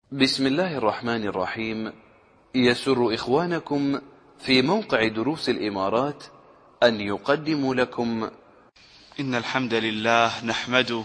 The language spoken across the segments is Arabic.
بسم الله الرحمن الرحيم. يسر إخوانكم في موقع دروس الإمارات أن يقدموا لكم إن الحمد لله نحمده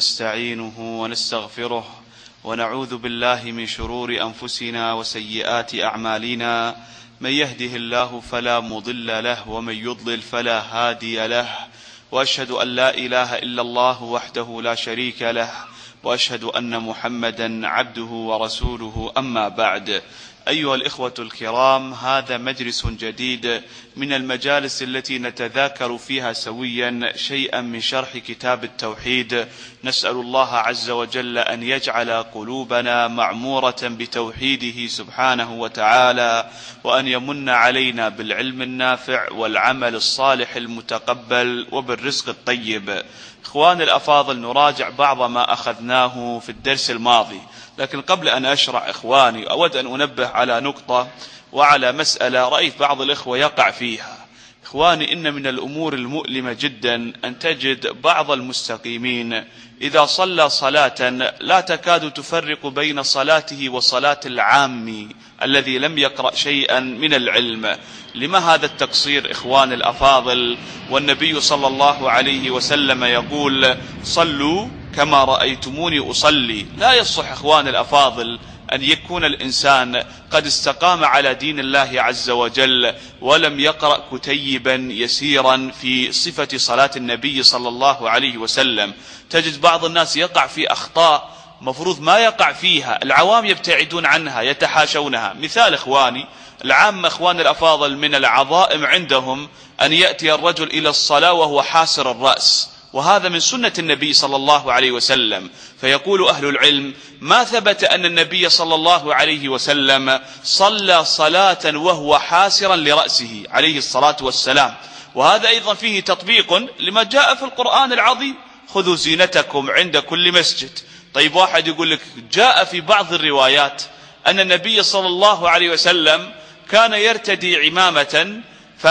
ونستعينه ونستغفره ونعوذ بالله من شرور أنفسنا وسيئات أعمالنا. من يهده الله فلا مضل له ومن يضلل فلا هادي له، وأشهد أن لا إله إلا الله وحده لا شريك له، وأشهد أن محمدا عبده ورسوله. أما بعد، أيها الإخوة الكرام، هذا مجلس جديد من المجالس التي نتذاكر فيها سويا شيئا من شرح كتاب التوحيد. نسأل الله عز وجل أن يجعل قلوبنا معمورة بتوحيده سبحانه وتعالى، وأن يمن علينا بالعلم النافع والعمل الصالح المتقبل وبالرزق الطيب. إخواني الأفاضل، نراجع بعض ما أخذناه في الدرس الماضي، لكن قبل أن أشرع إخواني أود أن أنبه على نقطة وعلى مسألة رأيت بعض الإخوة يقع فيها. إخواني، إن من الأمور المؤلمة جدا أن تجد بعض المستقيمين إذا صلى صلاة لا تكاد تفرق بين صلاته وصلاة العام الذي لم يقرأ شيئا من العلم. لما هذا التقصير إخواني الأفاضل؟ والنبي صلى الله عليه وسلم يقول: صلوا كما رأيتموني أصلي. لا يصح إخواني الأفاضل أن يكون الإنسان قد استقام على دين الله عز وجل ولم يقرأ كتيبا يسيرا في صفة صلاة النبي صلى الله عليه وسلم. تجد بعض الناس يقع في أخطاء مفروض ما يقع فيها، العوام يبتعدون عنها يتحاشونها. مثال إخواني، العامة إخواني الأفاضل من العظائم عندهم أن يأتي الرجل إلى الصلاة وهو حاسر الرأس، وهذا من سنة النبي صلى الله عليه وسلم. فيقول أهل العلم: ما ثبت أن النبي صلى الله عليه وسلم صلى صلاة وهو حاسرا لرأسه عليه الصلاة والسلام. وهذا أيضا فيه تطبيق لما جاء في القرآن العظيم: خذوا زينتكم عند كل مسجد. طيب، واحد يقول لك جاء في بعض الروايات أن النبي صلى الله عليه وسلم كان يرتدي عمامة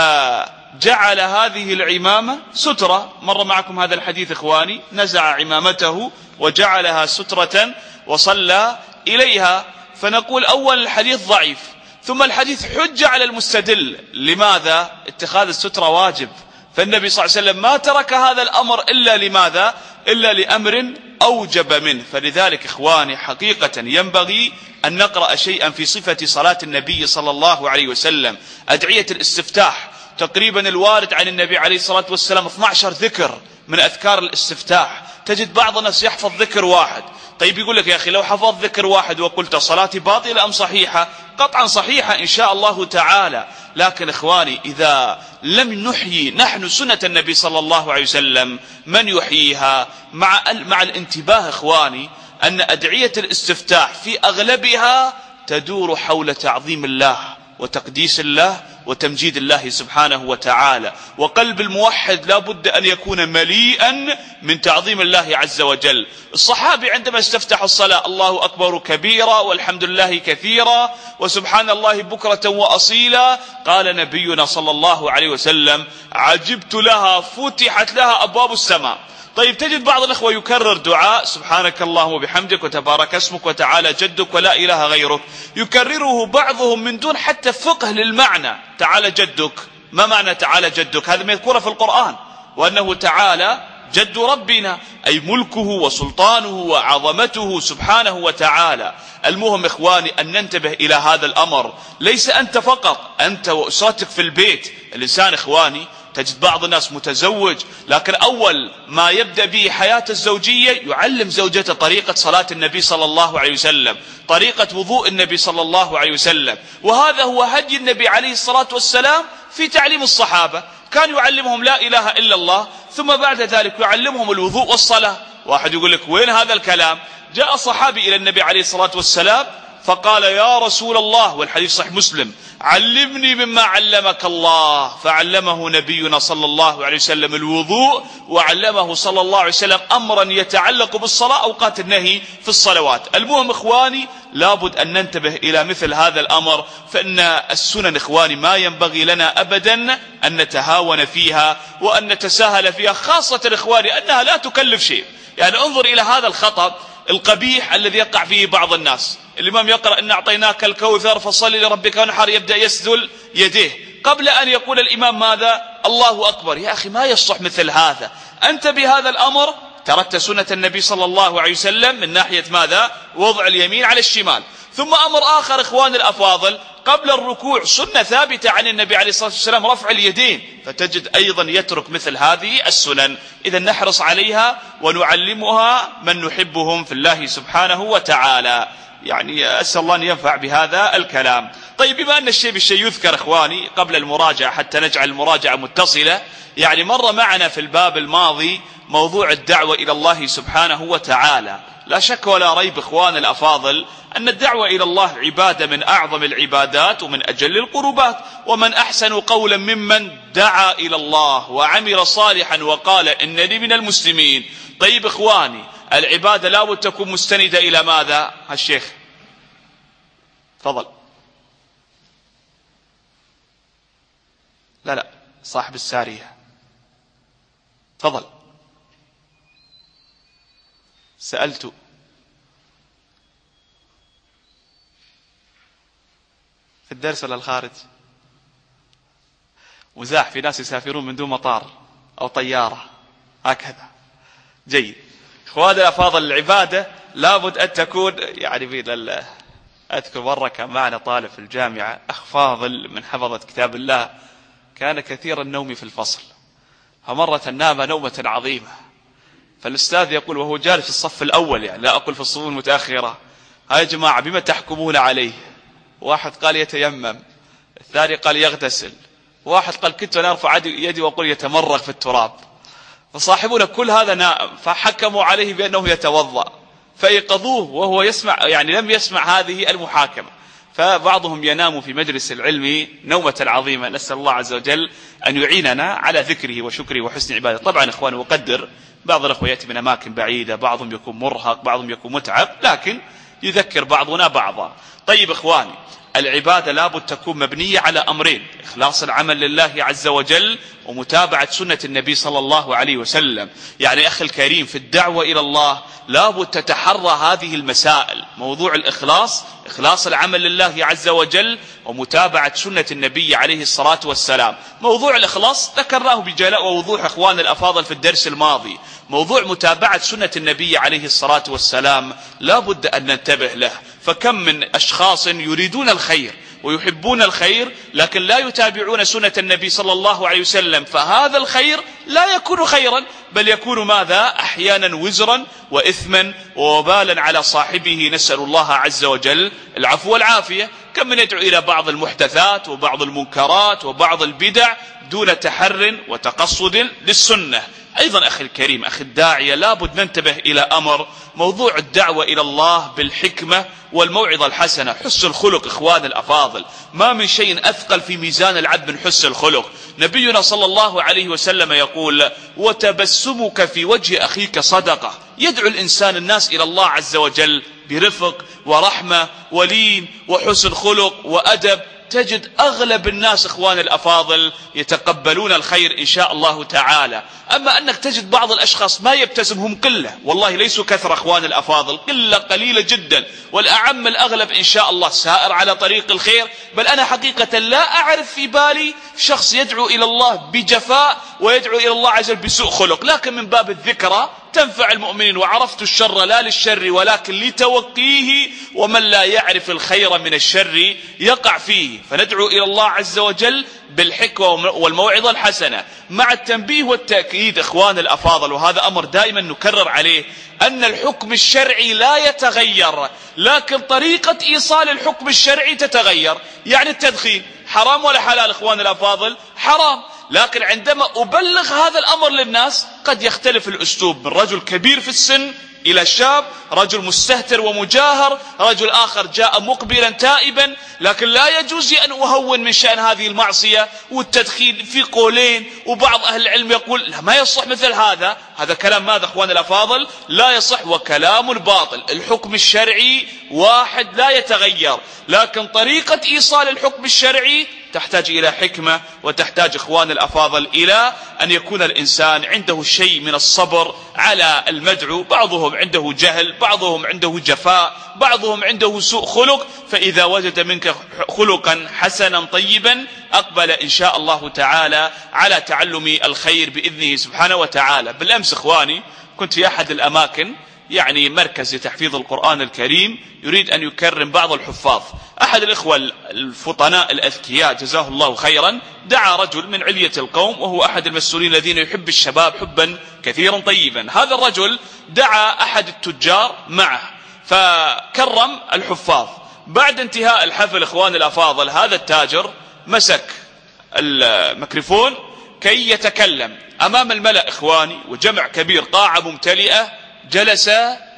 فجعل هذه العمامة سترة. مر معكم هذا الحديث إخواني، نزع عمامته وجعلها سترة وصلى إليها. فنقول أولا الحديث ضعيف، ثم الحديث حجة على المستدل. لماذا؟ اتخاذ السترة واجب، فالنبي صلى الله عليه وسلم ما ترك هذا الأمر إلا لماذا؟ إلا لأمر أوجب منه. فلذلك إخواني حقيقة ينبغي أن نقرأ شيئا في صفة صلاة النبي صلى الله عليه وسلم. أدعية الاستفتاح تقريبا الوارد عن النبي عليه الصلاة والسلام 12 ذكر من أذكار الاستفتاح. تجد بعض الناس يحفظ ذكر واحد. طيب، يقول لك يا أخي لو حفظت ذكر واحد وقلت صلاتي باطلة أم صحيحة؟ قطعا صحيحة إن شاء الله تعالى. لكن إخواني، إذا لم نحيي نحن سنة النبي صلى الله عليه وسلم، من يحييها؟ مع الانتباه إخواني أن أدعية الاستفتاح في أغلبها تدور حول تعظيم الله وتقديس الله وتمجيد الله سبحانه وتعالى. وقلب الموحد لا بد أن يكون مليئا من تعظيم الله عز وجل. الصحابي عندما استفتح الصلاة: الله أكبر كبيرا والحمد لله كثيرا وسبحان الله بكرة وأصيلا، قال نبينا صلى الله عليه وسلم: عجبت لها فتحت لها أبواب السماء. طيب، تجد بعض الأخوة يكرر دعاء سبحانك اللهم وبحمدك وتبارك اسمك وتعالى جدك ولا إله غيرك، يكرره بعضهم من دون حتى فقه للمعنى. تعالى جدك، ما معنى تعالى جدك؟ هذا مذكور في القرآن، وأنه تعالى جد ربنا، أي ملكه وسلطانه وعظمته سبحانه وتعالى. المهم إخواني أن ننتبه إلى هذا الأمر، ليس أنت فقط، أنت وأسرتك في البيت. الإنسان إخواني تجد بعض الناس متزوج، لكن أول ما يبدأ به حياة الزوجية يعلم زوجته طريقة صلاة النبي صلى الله عليه وسلم، طريقة وضوء النبي صلى الله عليه وسلم. وهذا هو هدي النبي عليه الصلاة والسلام في تعليم الصحابة. كان يعلمهم لا إله إلا الله، ثم بعد ذلك يعلمهم الوضوء والصلاة. واحد يقول لك وين هذا الكلام؟ جاء صحابي إلى النبي عليه الصلاة والسلام فقال: يا رسول الله، والحديث صحيح مسلم، علمني مما علمك الله. فعلمه نبينا صلى الله عليه وسلم الوضوء، وعلمه صلى الله عليه وسلم أمرا يتعلق بالصلاة، أوقات النهي في الصلوات. المهم إخواني لابد أن ننتبه إلى مثل هذا الأمر، فإن السنن إخواني ما ينبغي لنا أبدا أن نتهاون فيها وأن نتساهل فيها، خاصة إخواني أنها لا تكلف شيء. يعني انظر إلى هذا الخطأ القبيح الذي يقع فيه بعض الناس. الإمام يقرأ إن أعطيناك الكوثر فصل لربك وانحر، يبدأ يسدل يديه قبل أن يقول الإمام ماذا؟ الله أكبر. يا أخي ما يصح مثل هذا. أنت بهذا الأمر تركت سنة النبي صلى الله عليه وسلم من ناحية ماذا؟ وضع اليمين على الشمال. ثم أمر آخر إخوان الأفاضل، قبل الركوع سنة ثابتة عن النبي عليه الصلاة والسلام رفع اليدين، فتجد أيضا يترك مثل هذه السنن. إذا نحرص عليها ونعلمها من نحبهم في الله سبحانه وتعالى. يعني أسأل الله أن ينفع بهذا الكلام. طيب بما أن الشيء بالشيء يذكر إخواني قبل المراجعة حتى نجعل المراجعة متصلة، يعني مر معنا في الباب الماضي موضوع الدعوة إلى الله سبحانه وتعالى. لا شك ولا ريب إخوان الأفاضل أن الدعوة إلى الله عبادة من أعظم العبادات ومن أجل القربات، ومن أحسن قولا ممن دعا إلى الله وعمل صالحا وقال إنني من المسلمين. طيب إخواني، العبادة لا بد تكون مستندة إلى ماذا؟ الشيخ تفضل. لا صاحب السارية تفضل. سألت في الدرس ولا الخارج؟ مزاح، في ناس يسافرون من دون مطار أو طيارة هكذا. جيد. إخواني الأفاضل، العبادة لابد أن تكون يعني أذكر مرة كان معنا طالب في الجامعة أخ فاضل من حفظة كتاب الله، كان كثير النوم في الفصل، فمرة نام نومة عظيمة، فالأستاذ يقول وهو جالس في الصف الأول، يعني لا أقول في الصفوف المتأخرة، يا جماعة بما تحكمون عليه؟ واحد قال يتيمم، الثاني قال يغتسل، واحد قال كنت أنا أرفع يدي وأقول يتمرغ في التراب. فصاحبنا كل هذا نائم، فحكموا عليه بأنه يتوضأ، فأيقظوه وهو يسمع، يعني لم يسمع هذه المحاكمة. فبعضهم ينام في مجلس العلم نومة عظيمة. نسأل الله عز وجل أن يعيننا على ذكره وشكره وحسن عبادته. طبعا إخواني أقدر بعض الأخوة يأتي من أماكن بعيدة، بعضهم يكون مرهق، بعضهم يكون متعب، لكن يذكر بعضنا بعضا. طيب إخواني، العبادة لابد تكون مبنية على أمرين: إخلاص العمل لله عز وجل ومتابعة سنة النبي صلى الله عليه وسلم. يعني أخي الكريم، في الدعوة إلى الله لابد تتحرى هذه المسائل: موضوع الإخلاص، إخلاص العمل لله عز وجل، ومتابعة سنة النبي عليه الصلاة والسلام. موضوع الإخلاص ذكرناه بجلاء ووضوح إخوان الأفاضل في الدرس الماضي. موضوع متابعة سنة النبي عليه الصلاة والسلام لابد أن ننتبه له. فكم من أشخاص يريدون الخير ويحبون الخير لكن لا يتابعون سنة النبي صلى الله عليه وسلم، فهذا الخير لا يكون خيرا، بل يكون ماذا؟ أحيانا وزرا وإثما ووبالا على صاحبه. نسأل الله عز وجل العفو والعافية. كم من يدعو إلى بعض المحدثات وبعض المنكرات وبعض البدع دون تحر وتقصد للسنة. أيضا أخي الكريم، أخي الداعية، لابد ننتبه إلى أمر: موضوع الدعوة إلى الله بالحكمة والموعظة الحسنة. حسن الخلق إخوان الأفاضل، ما من شيء أثقل في ميزان العبد من حسن الخلق. نبينا صلى الله عليه وسلم يقول: وتبسمك في وجه أخيك صدقة. يدعو الإنسان الناس إلى الله عز وجل برفق ورحمة ولين وحسن خلق وأدب. تجد أغلب الناس إخوان الأفاضل يتقبلون الخير إن شاء الله تعالى. أما أنك تجد بعض الأشخاص ما يبتسم، هم قلة، والله ليسوا كثرة إخوان الأفاضل، قلة قليلة جدا، والأعم الأغلب إن شاء الله سائر على طريق الخير. بل أنا حقيقة لا أعرف في بالي شخص يدعو إلى الله بجفاء ويدعو إلى الله عز وجل بسوء خلق، لكن من باب الذكرى تنفع المؤمنين. وعرفت الشر لا للشر ولكن لتوقيه، ومن لا يعرف الخير من الشر يقع فيه. فندعو إلى الله عز وجل بالحكمة والموعظة الحسنة مع التنبيه والتأكيد إخوان الأفاضل، وهذا أمر دائما نكرر عليه، أن الحكم الشرعي لا يتغير، لكن طريقة إيصال الحكم الشرعي تتغير. يعني التدخين حرام ولا حلال إخوان الأفاضل؟ حرام، لكن عندما أبلغ هذا الأمر للناس قد يختلف الأسلوب، من رجل كبير في السن إلى شاب، رجل مستهتر ومجاهر، رجل آخر جاء مقبلا تائبا. لكن لا يجوز أن أهون من شأن هذه المعصية والتدخين في قولين. وبعض أهل العلم يقول لا، ما يصح مثل هذا. هذا كلام ماذا أخوان الأفاضل؟ لا يصح، وكلام باطل. الحكم الشرعي واحد لا يتغير، لكن طريقة إيصال الحكم الشرعي تحتاج إلى حكمة، وتحتاج إخوان الأفاضل إلى أن يكون الإنسان عنده شيء من الصبر على المدعو. بعضهم عنده جهل، بعضهم عنده جفاء، بعضهم عنده سوء خلق، فإذا وجد منك خلقا حسنا طيبا أقبل إن شاء الله تعالى على تعلم الخير بإذنه سبحانه وتعالى. بالأمس إخواني كنت في أحد الأماكن، يعني مركز لتحفيظ القرآن الكريم، يريد أن يكرم بعض الحفاظ. أحد الإخوة الفطناء الأذكياء جزاه الله خيرا دعا رجل من علية القوم، وهو أحد المسؤولين الذين يحب الشباب حبا كثيرا طيبا. هذا الرجل دعا أحد التجار معه فكرم الحفاظ. بعد انتهاء الحفل إخوان الأفاضل هذا التاجر مسك الميكروفون كي يتكلم أمام الملأ إخواني، وجمع كبير، قاعة ممتلئة، جلس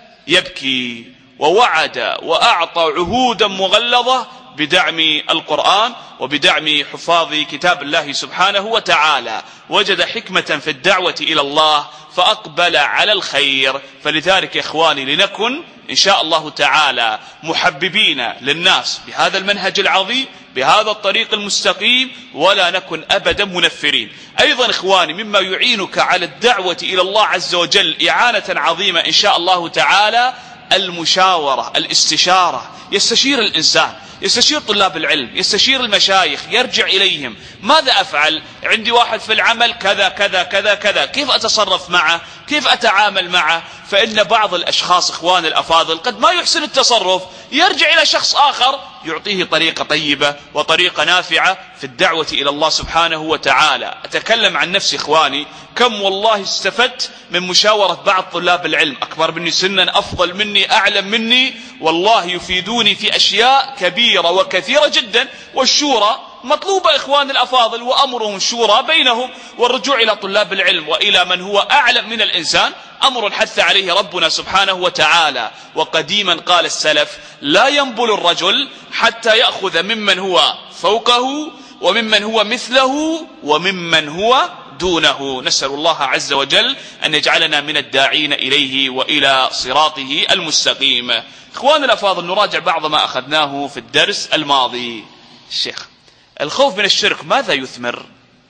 يبكي ووعد وأعطى عهودا مغلظة بدعم القرآن وبدعم حفاظ كتاب الله سبحانه وتعالى. وجد حكمة في الدعوة إلى الله فأقبل على الخير. فلذلك يا إخواني لنكن إن شاء الله تعالى محببين للناس بهذا المنهج العظيم، بهذا الطريق المستقيم، ولا نكن أبدا منفرين. أيضا إخواني مما يعينك على الدعوة إلى الله عز وجل إعانة عظيمة إن شاء الله تعالى المشاورة، الاستشارة. يستشير الإنسان، يستشير طلاب العلم، يستشير المشايخ، يرجع إليهم. ماذا أفعل؟ عندي واحد في العمل كذا كذا كذا كذا، كيف أتصرف معه؟ كيف أتعامل معه؟ فإن بعض الأشخاص إخوان الأفاضل قد ما يحسن التصرف، يرجع إلى شخص آخر يعطيه طريقة طيبة وطريقة نافعة في الدعوة إلى الله سبحانه وتعالى. أتكلم عن نفسي إخواني، كم والله استفدت من مشاورة بعض طلاب العلم، أكبر مني سنا، أفضل مني، أعلم مني، والله يفيدوني في أشياء كبيرة وكثيرة جدا. والشورى مطلوبة إخوان الأفاضل، وأمرهم شورى بينهم، والرجوع إلى طلاب العلم وإلى من هو أعلم من الإنسان أمر حث عليه ربنا سبحانه وتعالى. وقديما قال السلف: لا ينبل الرجل حتى يأخذ ممن هو فوقه وممن هو مثله وممن هو دونه. نسأل الله عز وجل أن يجعلنا من الداعين إليه وإلى صراطه المستقيم. إخوان الأفاضل، نراجع بعض ما أخذناه في الدرس الماضي. الشيخ، الخوف من الشرك ماذا يثمر؟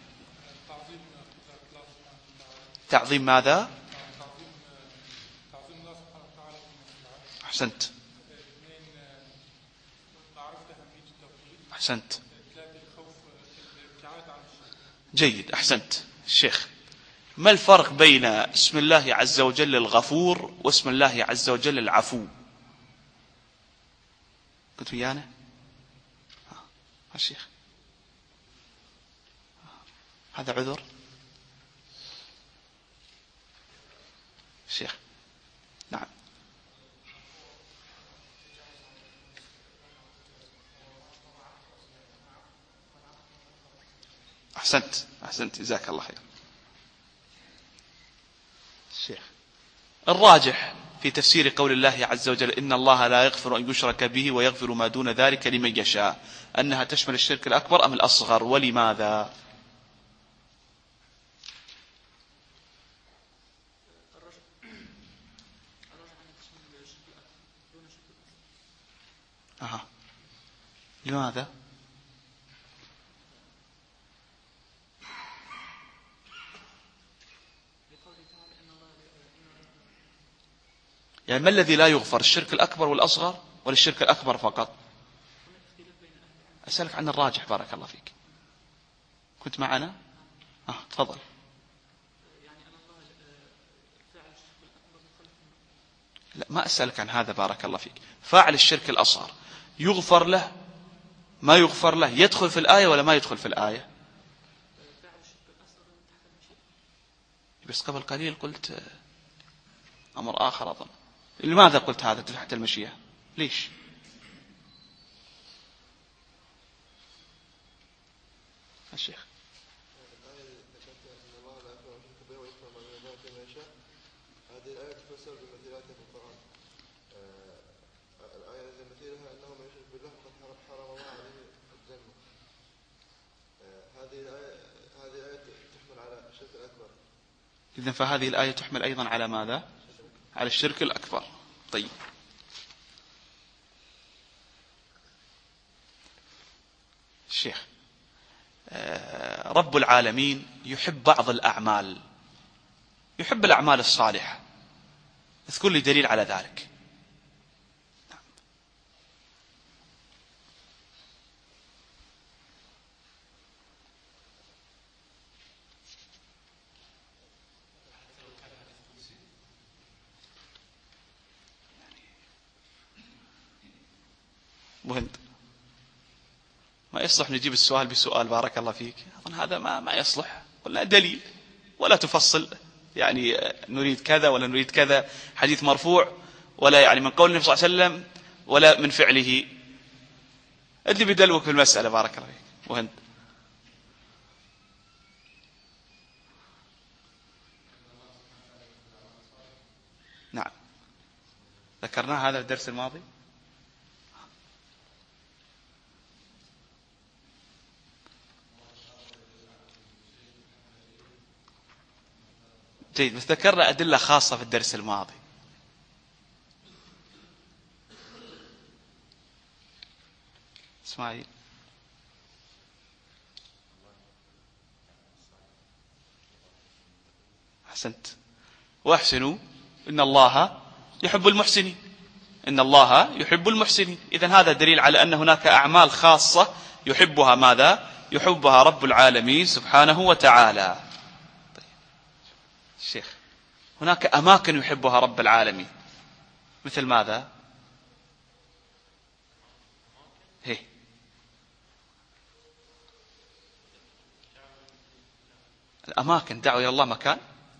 تعظيم ماذا؟ أحسنت أحسنت، جيد، أحسنت. الشيخ، ما الفرق بين اسم الله عز وجل الغفور واسم الله عز وجل العفو؟ كنت ويانا؟ الشيخ، هذا عذر؟ الشيخ، نعم. أحسنت أحسنت، جزاك الله خير. الشيخ، الراجح في تفسير قول الله عز وجل: إن الله لا يغفر أن يشرك به ويغفر ما دون ذلك لمن يشاء، أنها تشمل الشرك الأكبر أم الأصغر، ولماذا؟ لماذا؟ يعني ما الذي لا يغفر، الشرك الأكبر والأصغر ولا الشرك الأكبر فقط؟ أسألك عن الراجح، بارك الله فيك. كنت معنا؟ تفضل. لا، ما أسألك عن هذا، بارك الله فيك. فاعل الشرك الأصغر يغفر له ما يغفر له، يدخل في الآية ولا ما يدخل في الآية؟ بس قبل قليل قلت أمر آخر أظن. لماذا قلت هذا تحت المشيئة؟ ليش؟ الشيخ، هذه الآية تفسر بمثيلاتها في القرآن. الآية مثيلها أنه من يشرك بالله فقد حرم الله عليه الجنة. هذه الآية تحمل على الشرك الأكبر. إذن فهذه الآية تحمل أيضا على ماذا؟ على الشرك الأكبر. طيب، الشيخ رب العالمين يحب بعض الأعمال، يحب الأعمال الصالحة، اذكر لي دليل على ذلك. مهند ما يصلح نجيب السؤال بسؤال، بارك الله فيك، أظن هذا ما يصلح. قلنا دليل ولا تفصل، يعني نريد كذا ولا نريد كذا، حديث مرفوع ولا يعني من قول النبي صلى الله عليه وسلم ولا من فعله. اللي بدلوك في المسألة بارك الله فيك مهند. نعم ذكرنا هذا في الدرس الماضي. جيد، بس ذكرنا أدلة خاصة في الدرس الماضي. اسماعيل أحسنت. واحسنوا إن الله يحب المحسنين، إن الله يحب المحسنين. إذن هذا دليل على أن هناك أعمال خاصة يحبها ماذا؟ يحبها رب العالمين سبحانه وتعالى. الشيخ هناك أماكن يحبها رب العالمين مثل ماذا؟ هي الأماكن دعوة إلى الله مكان.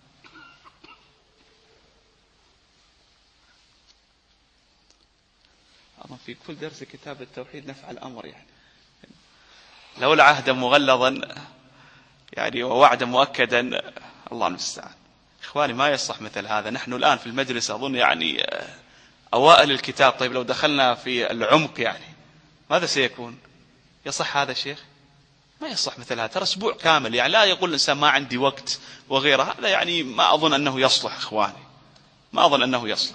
أظن في كل درس كتاب التوحيد نفعل الأمر، يعني لولا عهدا مغلظا يعني ووعدا مؤكدا، الله المستعان. إخواني ما يصح مثل هذا. نحن الآن في المجلس أظن يعني أوائل الكتاب، طيب لو دخلنا في العمق يعني ماذا سيكون؟ يصح هذا الشيخ؟ ما يصح مثل هذا. ترى أسبوع كامل يعني لا يقول الإنسان ما عندي وقت وغيره، هذا يعني ما أظن أنه يصلح. إخواني ما أظن أنه يصلح.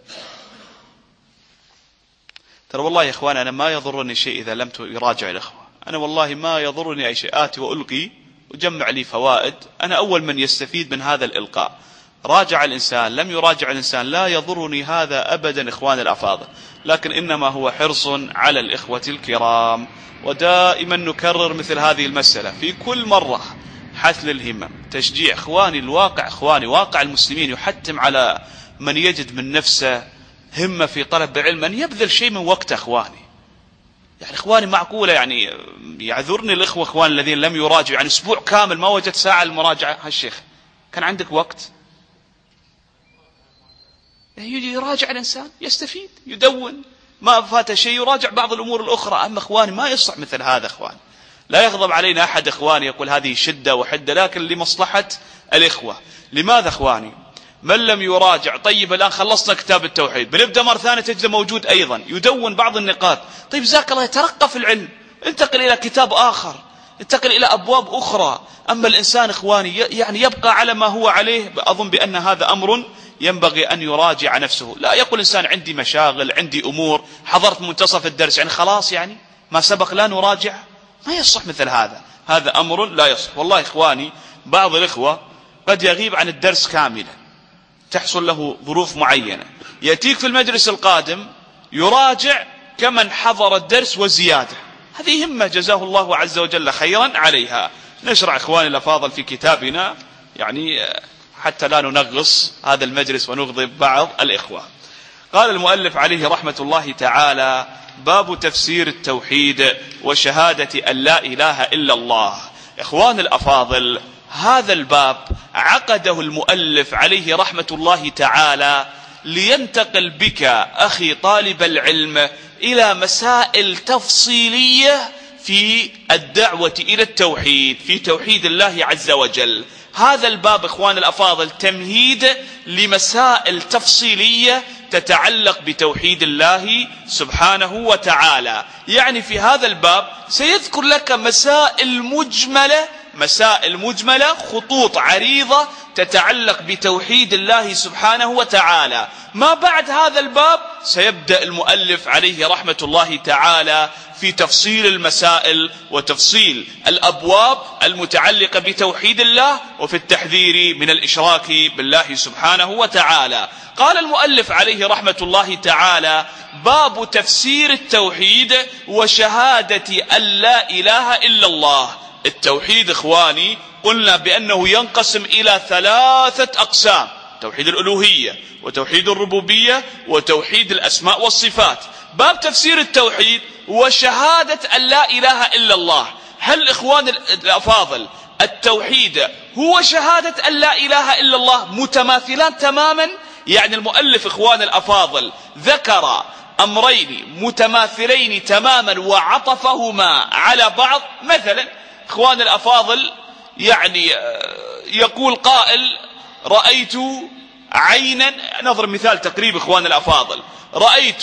ترى والله يا إخواني أنا ما يضرني شيء إذا لم يراجع الإخوة. أنا والله ما يضرني أي شيء، آتي وألقي وجمع لي فوائد. أنا أول من يستفيد من هذا الإلقاء. راجع الإنسان لم يراجع الإنسان لا يضرني هذا أبدا إخوان الأفاضل، لكن إنما هو حرص على الإخوة الكرام. ودائما نكرر مثل هذه المسألة في كل مرة، حث الهمم، تشجيع. إخواني الواقع، إخواني واقع المسلمين يحتم على من يجد من نفسه همة في طلب العلم أن يبذل شيء من وقته. إخواني يعني إخواني معقولة يعني يعذرني الإخوة إخواني الذين لم يراجعوا، يعني أسبوع كامل ما وجدت ساعة المراجعة. هالشيخ كان عندك وقت؟ يراجع الإنسان يستفيد، يدون ما فات شيء، يراجع بعض الأمور الأخرى. أما إخواني ما يصح مثل هذا. إخواني لا يغضب علينا أحد إخواني يقول هذه شدة وحدة، لكن لمصلحة الإخوة. لماذا إخواني؟ من لم يراجع، طيب الآن خلصنا كتاب التوحيد بنبدأ مرة ثانية تجد موجود أيضا يدون بعض النقاط. طيب جزاك الله، يترقى في العلم، انتقل إلى كتاب آخر، انتقل إلى أبواب أخرى. أما الإنسان إخواني يعني يبقى على ما هو عليه، أظن بأن هذا أمر ينبغي أن يراجع نفسه. لا يقول إنسان عندي مشاغل، عندي أمور، حضرت منتصف الدرس يعني خلاص يعني ما سبق لا نراجع. ما يصح مثل هذا، هذا أمر لا يصح. والله إخواني بعض الإخوة قد يغيب عن الدرس كاملا، تحصل له ظروف معينة، يأتيك في المجلس القادم يراجع كمن حضر الدرس وزيادة. هذه همة جزاه الله عز وجل خيرا عليها. نشرع إخواني الأفاضل في كتابنا يعني حتى لا ننغص هذا المجلس ونغضب بعض الإخوة. قال المؤلف عليه رحمة الله تعالى: باب تفسير التوحيد وشهادة أن لا إله إلا الله. إخوان الأفاضل، هذا الباب عقده المؤلف عليه رحمة الله تعالى لينتقل بك أخي طالب العلم إلى مسائل تفصيلية في الدعوة إلى التوحيد، في توحيد الله عز وجل. هذا الباب إخوان الأفاضل تمهيد لمسائل تفصيلية تتعلق بتوحيد الله سبحانه وتعالى. يعني في هذا الباب سيذكر لك مسائل مجملة مسائل مجملة، خطوط عريضة تتعلق بتوحيد الله سبحانه وتعالى. ما بعد هذا الباب سيبدأ المؤلف عليه رحمة الله تعالى في تفصيل المسائل وتفصيل الأبواب المتعلقة بتوحيد الله وفي التحذير من الإشراك بالله سبحانه وتعالى. قال المؤلف عليه رحمة الله تعالى: باب تفسير التوحيد وشهادة أن لا إله إلا الله. التوحيد إخواني قلنا بأنه ينقسم إلى 3 أقسام: توحيد الألوهية وتوحيد الربوبية وتوحيد الأسماء والصفات. باب تفسير التوحيد وشهادة أن لا إله إلا الله. هل إخوان الأفاضل التوحيد هو شهادة أن لا إله إلا الله متماثلان تماما؟ يعني المؤلف إخوان الأفاضل ذكر أمرين متماثلين تماما وعطفهما على بعض. مثلا إخوان الأفاضل يعني يقول قائل: رأيت عينا، نضرب مثال تقريب إخوان الأفاضل، رأيت،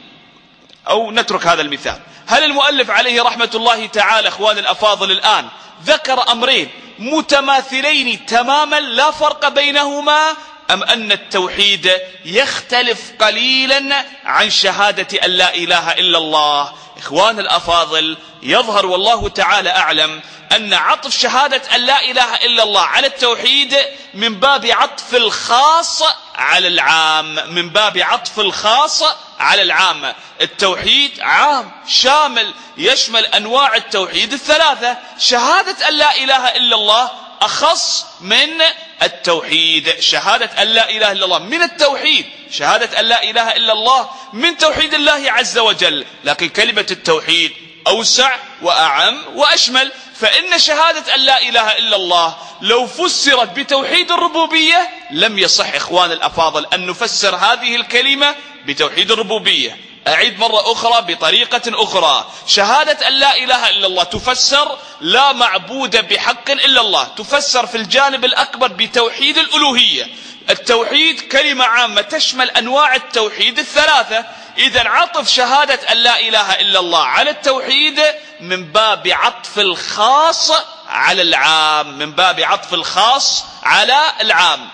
أو نترك هذا المثال. هل المؤلف عليه رحمة الله تعالى إخوان الأفاضل الآن ذكر أمرين متماثلين تماما لا فرق بينهما، أم أن التوحيد يختلف قليلا عن شهادة أن لا إله إلا الله؟ إخوان الأفاضل يظهر والله تعالى أعلم أن عطف شهادة أن لا إله إلا الله على التوحيد من باب عطف الخاص على العام، من باب عطف الخاص على العام. التوحيد عام شامل يشمل أنواع التوحيد 3. شهادة أن لا إله إلا الله أخص من التوحيد. شهادة أن لا إله إلا الله من التوحيد، شهادة أن لا إله إلا الله من توحيد الله عز وجل، لكن كلمة التوحيد أوسع وأعم وأشمل. فإن شهادة أن لا إله إلا الله لو فسرت بتوحيد الربوبية لم يصح إخوان الأفاضل أن نفسر هذه الكلمة بتوحيد الربوبية. أعيد مرة أخرى بطريقة أخرى: شهادة أن لا إله إلا الله تفسر لا معبود بحق إلا الله، تفسر في الجانب الأكبر بتوحيد الألوهية. التوحيد كلمة عامة تشمل أنواع التوحيد 3. إذن عطف شهادة أن لا إله إلا الله على التوحيد من باب عطف الخاص على العام، من باب عطف الخاص على العام.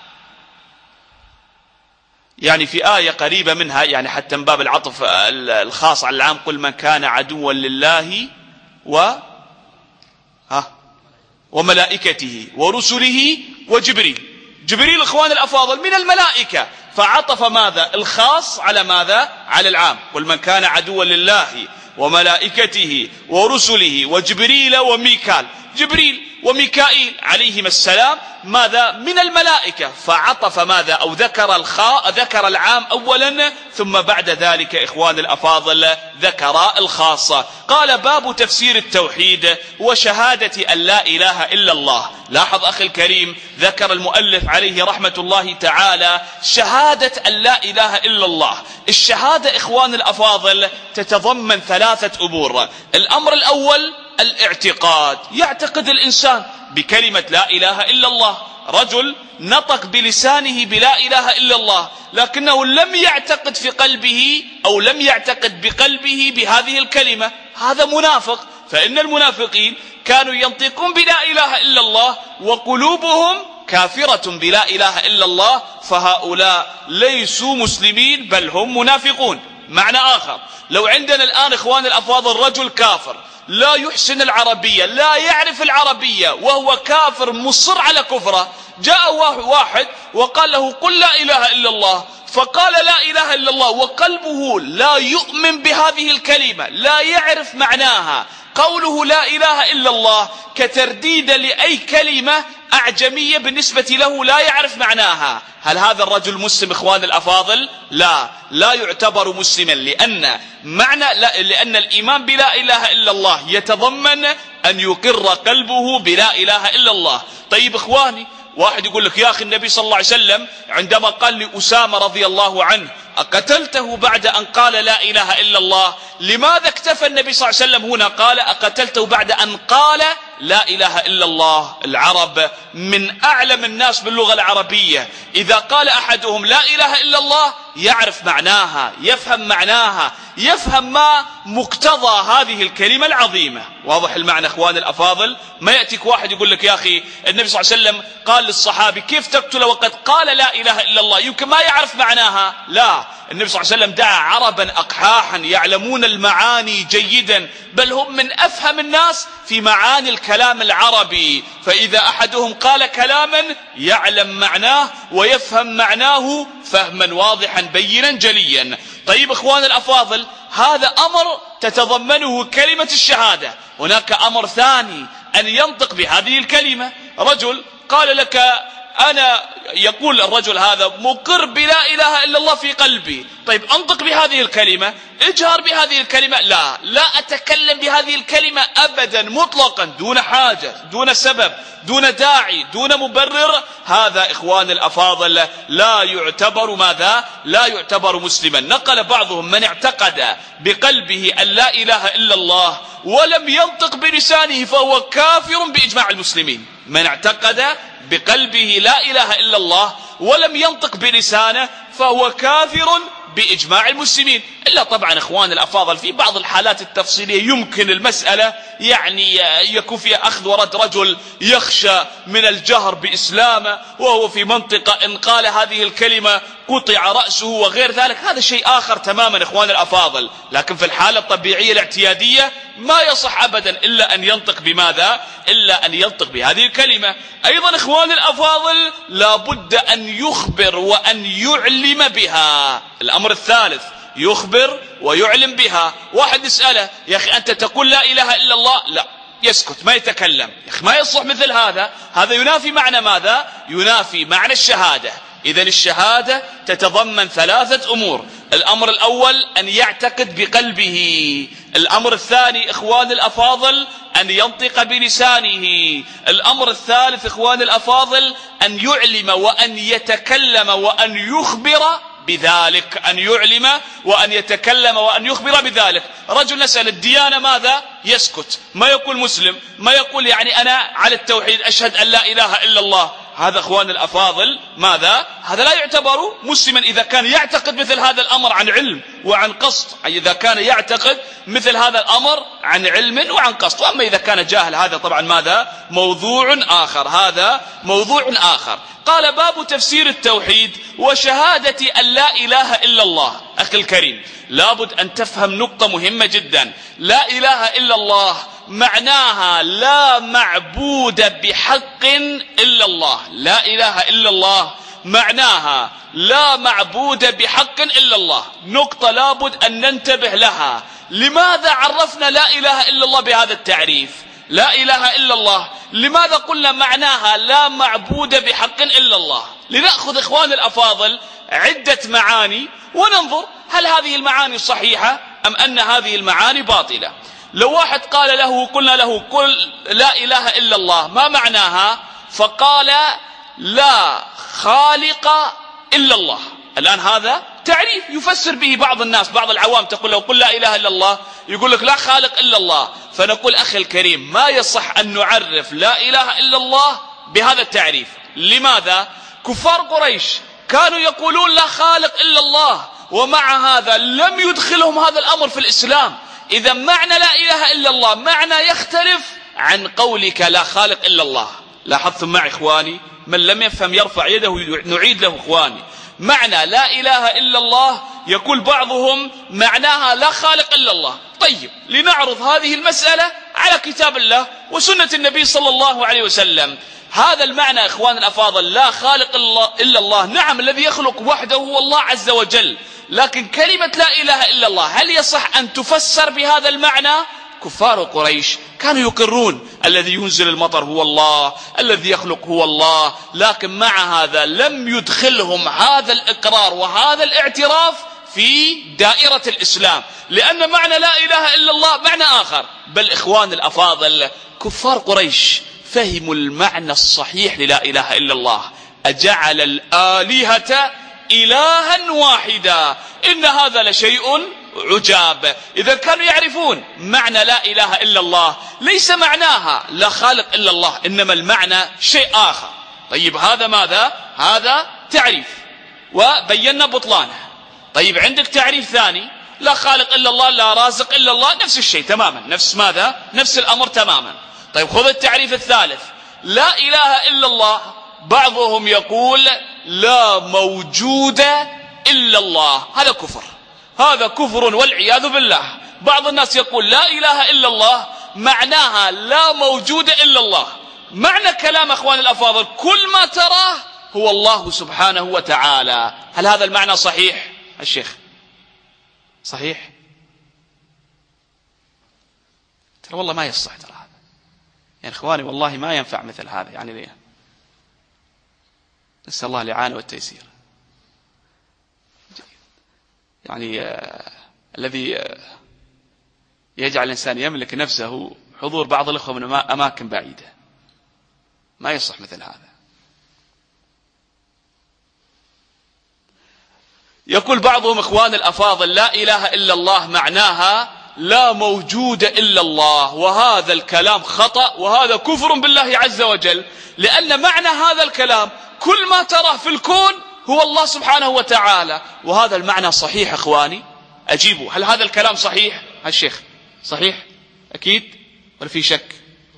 يعني في آية قريبة منها، يعني حتى من باب العطف الخاص على العام: قل من كان عدوا لله وملائكته ورسله وجبريل. جبريل إخوان الأفاضل من الملائكة، فعطف ماذا؟ الخاص على ماذا؟ على العام. قل من كان عدوا لله وملائكته ورسله وجبريل وميكال. جبريل وميكائيل عليهم السلام ماذا؟ من الملائكة، فعطف ماذا؟ أو ذكر العام أولا، ثم بعد ذلك إخوان الأفاضل ذكر الخاصة. قال: باب تفسير التوحيد وشهادة أن لا إله إلا الله. لاحظ أخي الكريم، ذكر المؤلف عليه رحمة الله تعالى شهادة أن لا إله إلا الله. الشهادة إخوان الأفاضل تتضمن 3 أمور. الأمر الأول الاعتقاد، يعتقد الإنسان بكلمة لا إله إلا الله. رجل نطق بلسانه بلا إله إلا الله لكنه لم يعتقد في قلبه أو لم يعتقد بقلبه بهذه الكلمة، هذا منافق. فإن المنافقين كانوا ينطقون بلا إله إلا الله وقلوبهم كافرة بلا إله إلا الله، فهؤلاء ليسوا مسلمين بل هم منافقون. معنى آخر: لو عندنا الآن إخوان الأفاضل رجل كافر لا يحسن العربية، لا يعرف العربية، وهو كافر مصر على كفره، جاء واحد وقال له: قل لا إله إلا الله، فقال لا إله إلا الله وقلبه لا يؤمن بهذه الكلمة، لا يعرف معناها. قوله لا إله إلا الله كترديد لأي كلمة أعجمية بالنسبة له لا يعرف معناها. هل هذا الرجل مسلم إخوان الأفاضل؟ لا يعتبر مسلما، لأن الإيمان بلا إله إلا الله يتضمن أن يقر قلبه بلا إله إلا الله. طيب إخواني، واحد يقول لك: يا أخي النبي صلى الله عليه وسلم عندما قال لأسامة رضي الله عنه: أقتلته بعد أن قال لا إله إلا الله، لماذا اكتفى النبي صلى الله عليه وسلم هنا قال أقتلته بعد أن قال لا إله إلا الله؟ العرب من أعلم الناس باللغة العربية، إذا قال أحدهم لا إله إلا الله يعرف معناها، يفهم معناها، يفهم ما مقتضى هذه الكلمة العظيمة. واضح المعنى اخوان الافاضل؟ ما يأتيك واحد يقول لك يا اخي النبي صلى الله عليه وسلم قال للصحابي كيف تقتل وقد قال لا اله الا الله، يمكن ما يعرف معناها. لا، النبي صلى الله عليه وسلم دعا عربا اقحاحا يعلمون المعاني جيدا، بل هم من افهم الناس في معاني الكلام العربي، فاذا احدهم قال كلاما يعلم معناه ويفهم معناه فهما واضحا بينا جليا. طيب اخوان الافاضل، هذا امر تتضمنه كلمة الشهادة. هناك امر ثاني، ان ينطق بهذه الكلمة. رجل قال لك أنا، يقول الرجل هذا مقر بلا إله إلا الله في قلبي، طيب أنطق بهذه الكلمة، اجهر بهذه الكلمة. لا أتكلم بهذه الكلمة أبدا مطلقا، دون حاجة، دون سبب، دون داعي، دون مبرر. هذا إخوان الأفاضل لا يعتبر ماذا؟ لا يعتبر مسلما. نقل بعضهم من اعتقد بقلبه أن لا إله إلا الله ولم ينطق بلسانه فهو كافر بإجماع المسلمين. من اعتقد بقلبه لا إله إلا الله ولم ينطق بلسانه فهو كافر بإجماع المسلمين. إلا طبعا إخوان الأفاضل في بعض الحالات التفصيلية يمكن المسألة يعني يكون فيها أخذ ورد، رجل يخشى من الجهر بإسلامه وهو في منطقة إن قال هذه الكلمة قطع رأسه وغير ذلك، هذا شيء آخر تماما إخوان الأفاضل. لكن في الحالة الطبيعية الاعتيادية ما يصح أبدا إلا أن ينطق بماذا؟ إلا أن ينطق بهذه الكلمة. أيضا إخوان الأفاضل لابد أن يخبر وأن يعلم بها. الأمر الثالث يخبر ويعلم بها. واحد يسأله يا أخي أنت تقول لا إله إلا الله؟ لا، يسكت ما يتكلم. يا أخي ما يصح مثل هذا، هذا ينافي معنى ماذا؟ ينافي معنى الشهادة. إذن الشهادة تتضمن ثلاثة أمور. الأمر الأول أن يعتقد بقلبه. الأمر الثاني إخوان الأفاضل أن ينطق بلسانه. الأمر الثالث إخوان الأفاضل أن يعلم وأن يتكلم وأن يخبر بذلك. أن يعلم وأن يتكلم وأن يخبر بذلك. رجل نسأل الديانة ماذا؟ يسكت، ما يقول مسلم، ما يقول يعني أنا على التوحيد أشهد أن لا إله إلا الله. هذا اخوان الافاضل ماذا؟ هذا لا يعتبر مسلما اذا كان يعتقد مثل هذا الامر عن علم وعن قصد، اي اذا كان يعتقد مثل هذا الامر عن علم وعن قصد. واما اذا كان جاهل هذا طبعا ماذا؟ موضوع اخر، هذا موضوع اخر. قال باب تفسير التوحيد وشهادة ان لا اله الا الله. اخي الكريم، لابد ان تفهم نقطة مهمة جدا. لا اله الا الله معناها لا معبود بحق إلا الله. لا إله إلا الله معناها لا معبود بحق إلا الله. نقطة لابد أن ننتبه لها. لماذا عرفنا لا إله إلا الله بهذا التعريف؟ لا إله إلا الله لماذا قلنا معناها لا معبود بحق إلا الله؟ لنأخذ إخوان الأفاضل عدة معاني وننظر هل هذه المعاني صحيحة أم أن هذه المعاني باطلة. لو واحد قال له، قلنا له قل لا إله إلا الله، ما معناها؟ فقال لا خالق إلا الله. الآن هذا تعريف يفسر به بعض الناس، بعض العوام تقول له قل لا إله إلا الله، يقول لك لا خالق إلا الله. فنقول أخي الكريم ما يصح أن نعرف لا إله إلا الله بهذا التعريف. لماذا؟ كفار قريش كانوا يقولون لا خالق إلا الله، ومع هذا لم يدخلهم هذا الأمر في الإسلام. إذا معنى لا إله إلا الله معنى يختلف عن قولك لا خالق إلا الله. لاحظتم معي إخواني؟ من لم يفهم يرفع يده، نعيد له إخواني. معنى لا إله إلا الله يقول بعضهم معناها لا خالق إلا الله. طيب لنعرض هذه المسألة على كتاب الله وسنة النبي صلى الله عليه وسلم. هذا المعنى إخوان الأفاضل لا خالق إلا الله، نعم الذي يخلق وحده هو الله عز وجل، لكن كلمة لا إله إلا الله هل يصح أن تفسر بهذا المعنى؟ كفار قريش كانوا يقرون الذي ينزل المطر هو الله، الذي يخلق هو الله، لكن مع هذا لم يدخلهم هذا الإقرار وهذا الاعتراف في دائرة الإسلام، لأن معنى لا إله إلا الله معنى آخر. بل إخوان الأفاضل كفار قريش فهموا المعنى الصحيح للا إله إلا الله. أجعل الآلهة إلها واحدا إن هذا لشيء عجاب. إذا كانوا يعرفون معنى لا إله إلا الله ليس معناها لا خالق إلا الله، إنما المعنى شيء آخر. طيب هذا ماذا؟ هذا تعريف وبينا بطلانه. طيب عندك تعريف ثاني، لا خالق إلا الله، لا رازق إلا الله، نفس الشيء تماما، نفس ماذا؟ نفس الأمر تماما. طيب خذ التعريف الثالث، لا إله إلا الله، بعضهم يقول لا موجود إلا الله، هذا كفر، هذا كفر والعياذ بالله. بعض الناس يقول لا إله إلا الله معناها لا موجود إلا الله. معنى كلام أخوان الأفاضل كل ما تراه هو الله سبحانه وتعالى. هل هذا المعنى صحيح الشيخ؟ صحيح؟ ترى والله ما يصح ترى هذا، يعني إخواني والله ما ينفع مثل هذا، يعني ليه؟ نسأل الله الإعانة والتيسير. يعني الذي يجعل الإنسان يملك نفسه حضور بعض الأخوة من أماكن بعيدة، ما يصح مثل هذا. يقول بعضهم إخوان الأفاضل لا إله إلا الله معناها لا موجود إلا الله، وهذا الكلام خطأ وهذا كفر بالله عز وجل، لأن معنى هذا الكلام كل ما تراه في الكون هو الله سبحانه وتعالى، وهذا المعنى صحيح إخواني. أجيبوا، هل هذا الكلام صحيح الشيخ؟ صحيح أكيد ولا في شك؟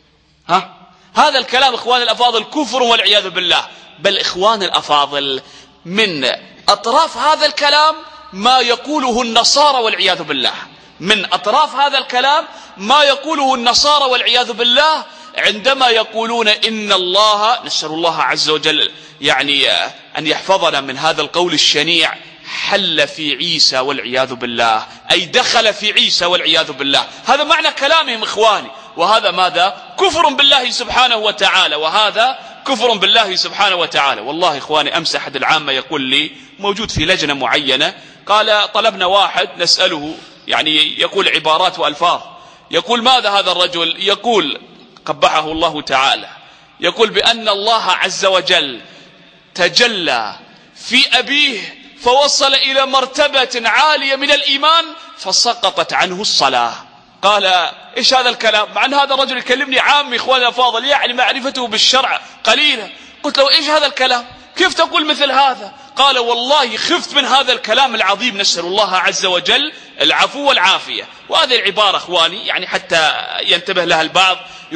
هذا الكلام إخوان الأفاضل كفر والعياذ بالله. بل إخوان الأفاضل من أطراف هذا الكلام ما يقوله النصارى والعياذ بالله، من أطراف هذا الكلام ما يقوله النصارى والعياذ بالله، عندما يقولون إن الله، نسأل الله عز وجل يعني أن يحفظنا من هذا القول الشنيع، حل في عيسى والعياذ بالله، أي دخل في عيسى والعياذ بالله. هذا معنى كلامهم إخواني، وهذا ماذا؟ كفر بالله سبحانه وتعالى، وهذا كفر بالله سبحانه وتعالى. والله إخواني أمس أحد العامة يقول لي، موجود في لجنة معينة، قال طلبنا واحد نسأله، يعني يقول عبارات وألفاظ، يقول ماذا هذا الرجل؟ يقول قبحه الله تعالى، يقول بأن الله عز وجل تجلى في أبيه فوصل إلى مرتبة عالية من الإيمان فسقطت عنه الصلاة. قال إيش هذا الكلام؟ مع أن هذا الرجل يكلمني عامي إخواني الفاضل، يعني معرفته بالشرع قليلة. قلت له إيش هذا الكلام؟ كيف تقول مثل هذا؟ قال والله خفت من هذا الكلام العظيم، نسأل الله عز وجل العفو والعافية. وهذه العبارة إخواني يعني حتى ينتبه لها البعض،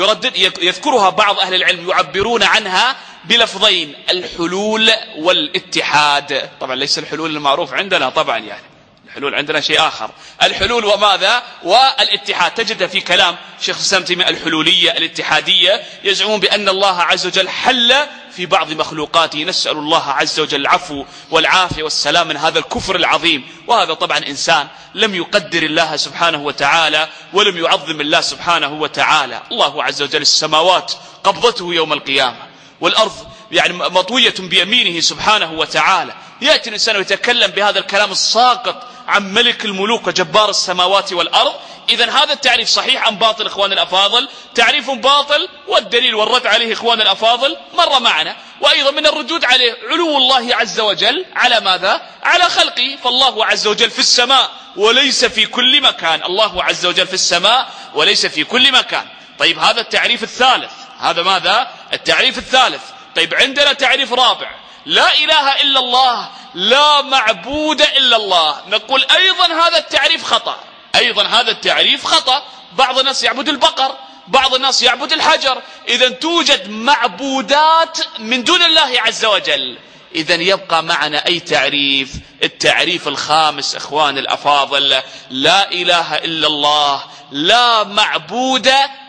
يذكرها بعض أهل العلم، يعبرون عنها بلفظين: الحلول والاتحاد. طبعا ليس الحلول المعروف عندنا طبعا، يعني الحلول عندنا شيء آخر. الحلول وماذا؟ والاتحاد. تجد في كلام شيخ الإسلام تيمية الحلولية الاتحادية يزعمون بأن الله عز وجل حل في بعض مخلوقاته، نسأل الله عز وجل العفو والعافية والسلام من هذا الكفر العظيم. وهذا طبعا إنسان لم يقدر الله سبحانه وتعالى ولم يعظم الله سبحانه وتعالى. الله عز وجل السماوات قبضته يوم القيامة، والأرض يعني مطوية بيمينه سبحانه وتعالى. يأتي الإنسان ويتكلم بهذا الكلام الساقط عن ملك الملوك وجبار السماوات والأرض. إذن هذا التعريف صحيح أم باطل إخوان الأفاضل؟ تعريف باطل، والدليل والرد عليه إخوان الأفاضل مر معنا. وأيضا من الردود عليه علو الله عز وجل على ماذا؟ على خلقه، فالله عز وجل في السماء وليس في كل مكان، الله عز وجل في السماء وليس في كل مكان. طيب هذا التعريف الثالث، هذا ماذا؟ التعريف الثالث. طيب عندنا تعريف رابع: لا إله إلا الله، لا معبود إلا الله. نقول أيضا هذا التعريف خطأ، أيضا هذا التعريف خطأ. بعض الناس يعبد البقر، بعض الناس يعبد الحجر، إذن توجد معبودات من دون الله عز وجل. إذن يبقى معنا أي تعريف؟ التعريف الخامس إخوان الأفاضل: لا إله إلا الله، لا معبود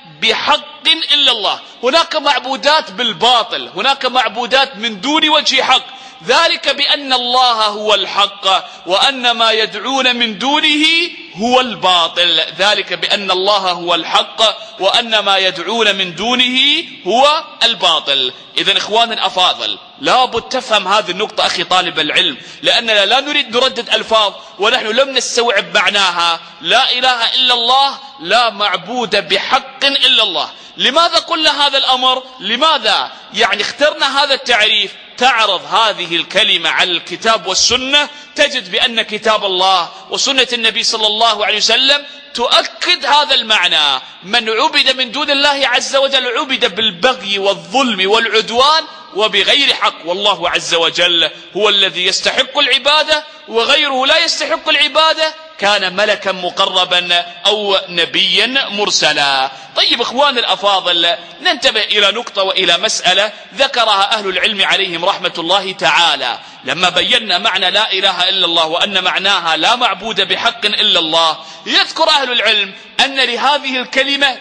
بحق إلا الله. هناك معبودات بالباطل، هناك معبودات من دون وجه حق، ذلك بأن الله هو الحق وأن ما يدعون من دونه هو الباطل، ذلك بأن الله هو الحق وأن ما يدعون من دونه هو الباطل. إذن إخوان الأفاضل لابد تفهم هذه النقطة أخي طالب العلم، لأننا لا نريد نردد ألفاظ ونحن لم نستوعب معناها. لا إله إلا الله، لا معبود بحق إلا الله. لماذا قلنا هذا الأمر؟ لماذا يعني اخترنا هذا التعريف؟ تعرض هذه الكلمة على الكتاب والسنة، تجد بأن كتاب الله وسنة النبي صلى الله عليه وسلم تؤكد هذا المعنى. من عبد من دون الله عز وجل عبد بالبغي والظلم والعدوان وبغير حق، والله عز وجل هو الذي يستحق العبادة وغيره لا يستحق العبادة، كان ملكا مقربا أو نبيا مرسلا. طيب إخوان الأفاضل، ننتبه إلى نقطة وإلى مسألة ذكرها أهل العلم عليهم رحمة الله تعالى لما بينا معنى لا إله إلا الله وأن معناها لا معبود بحق إلا الله. يذكر أهل العلم أن لهذه الكلمة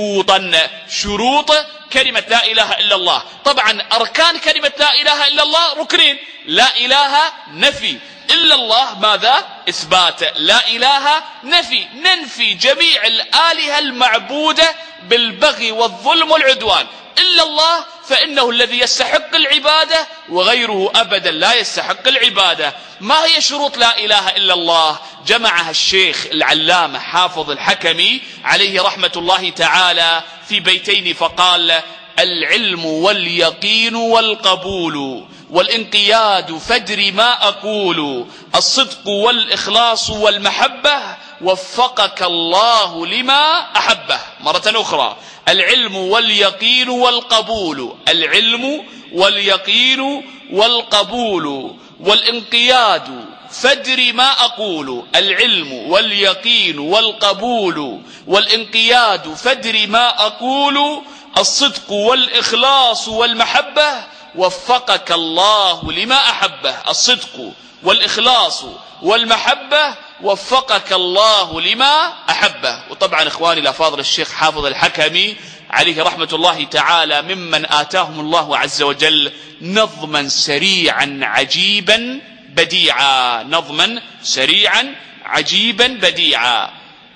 شروط كلمة لا إله إلا الله. طبعا أركان كلمة لا إله إلا الله ركنين: لا إله نفي، إلا الله ماذا؟ إثبات. لا إله نفي، ننفي جميع الآلهة المعبودة بالبغي والظلم والعدوان، إلا الله فإنه الذي يستحق العبادة وغيره أبدا لا يستحق العبادة. ما هي شروط لا إله إلا الله؟ جمعها الشيخ العلامة حافظ الحكمي عليه رحمة الله تعالى في بيتين فقال: العلم واليقين والقبول والانقياد فادر ما أقول، الصدق والإخلاص والمحبة وفقك الله لما أحبه. مرة أخرى: العلم واليقين والقبول، العلم واليقين والقبول والانقياد فادر ما أقول، العلم واليقين والقبول والانقياد فادر ما أقول، الصدق والإخلاص والمحبة وفقك الله لما أحبه. الصدق والإخلاص والمحبة وفقك الله لما أحبه. وطبعا إخواني الأفاضل، الشيخ حافظ الحكمي عليه رحمة الله تعالى ممن آتاهم الله عز وجل نظما سريعا عجيبا بديعا، نظما سريعا عجيبا بديعا.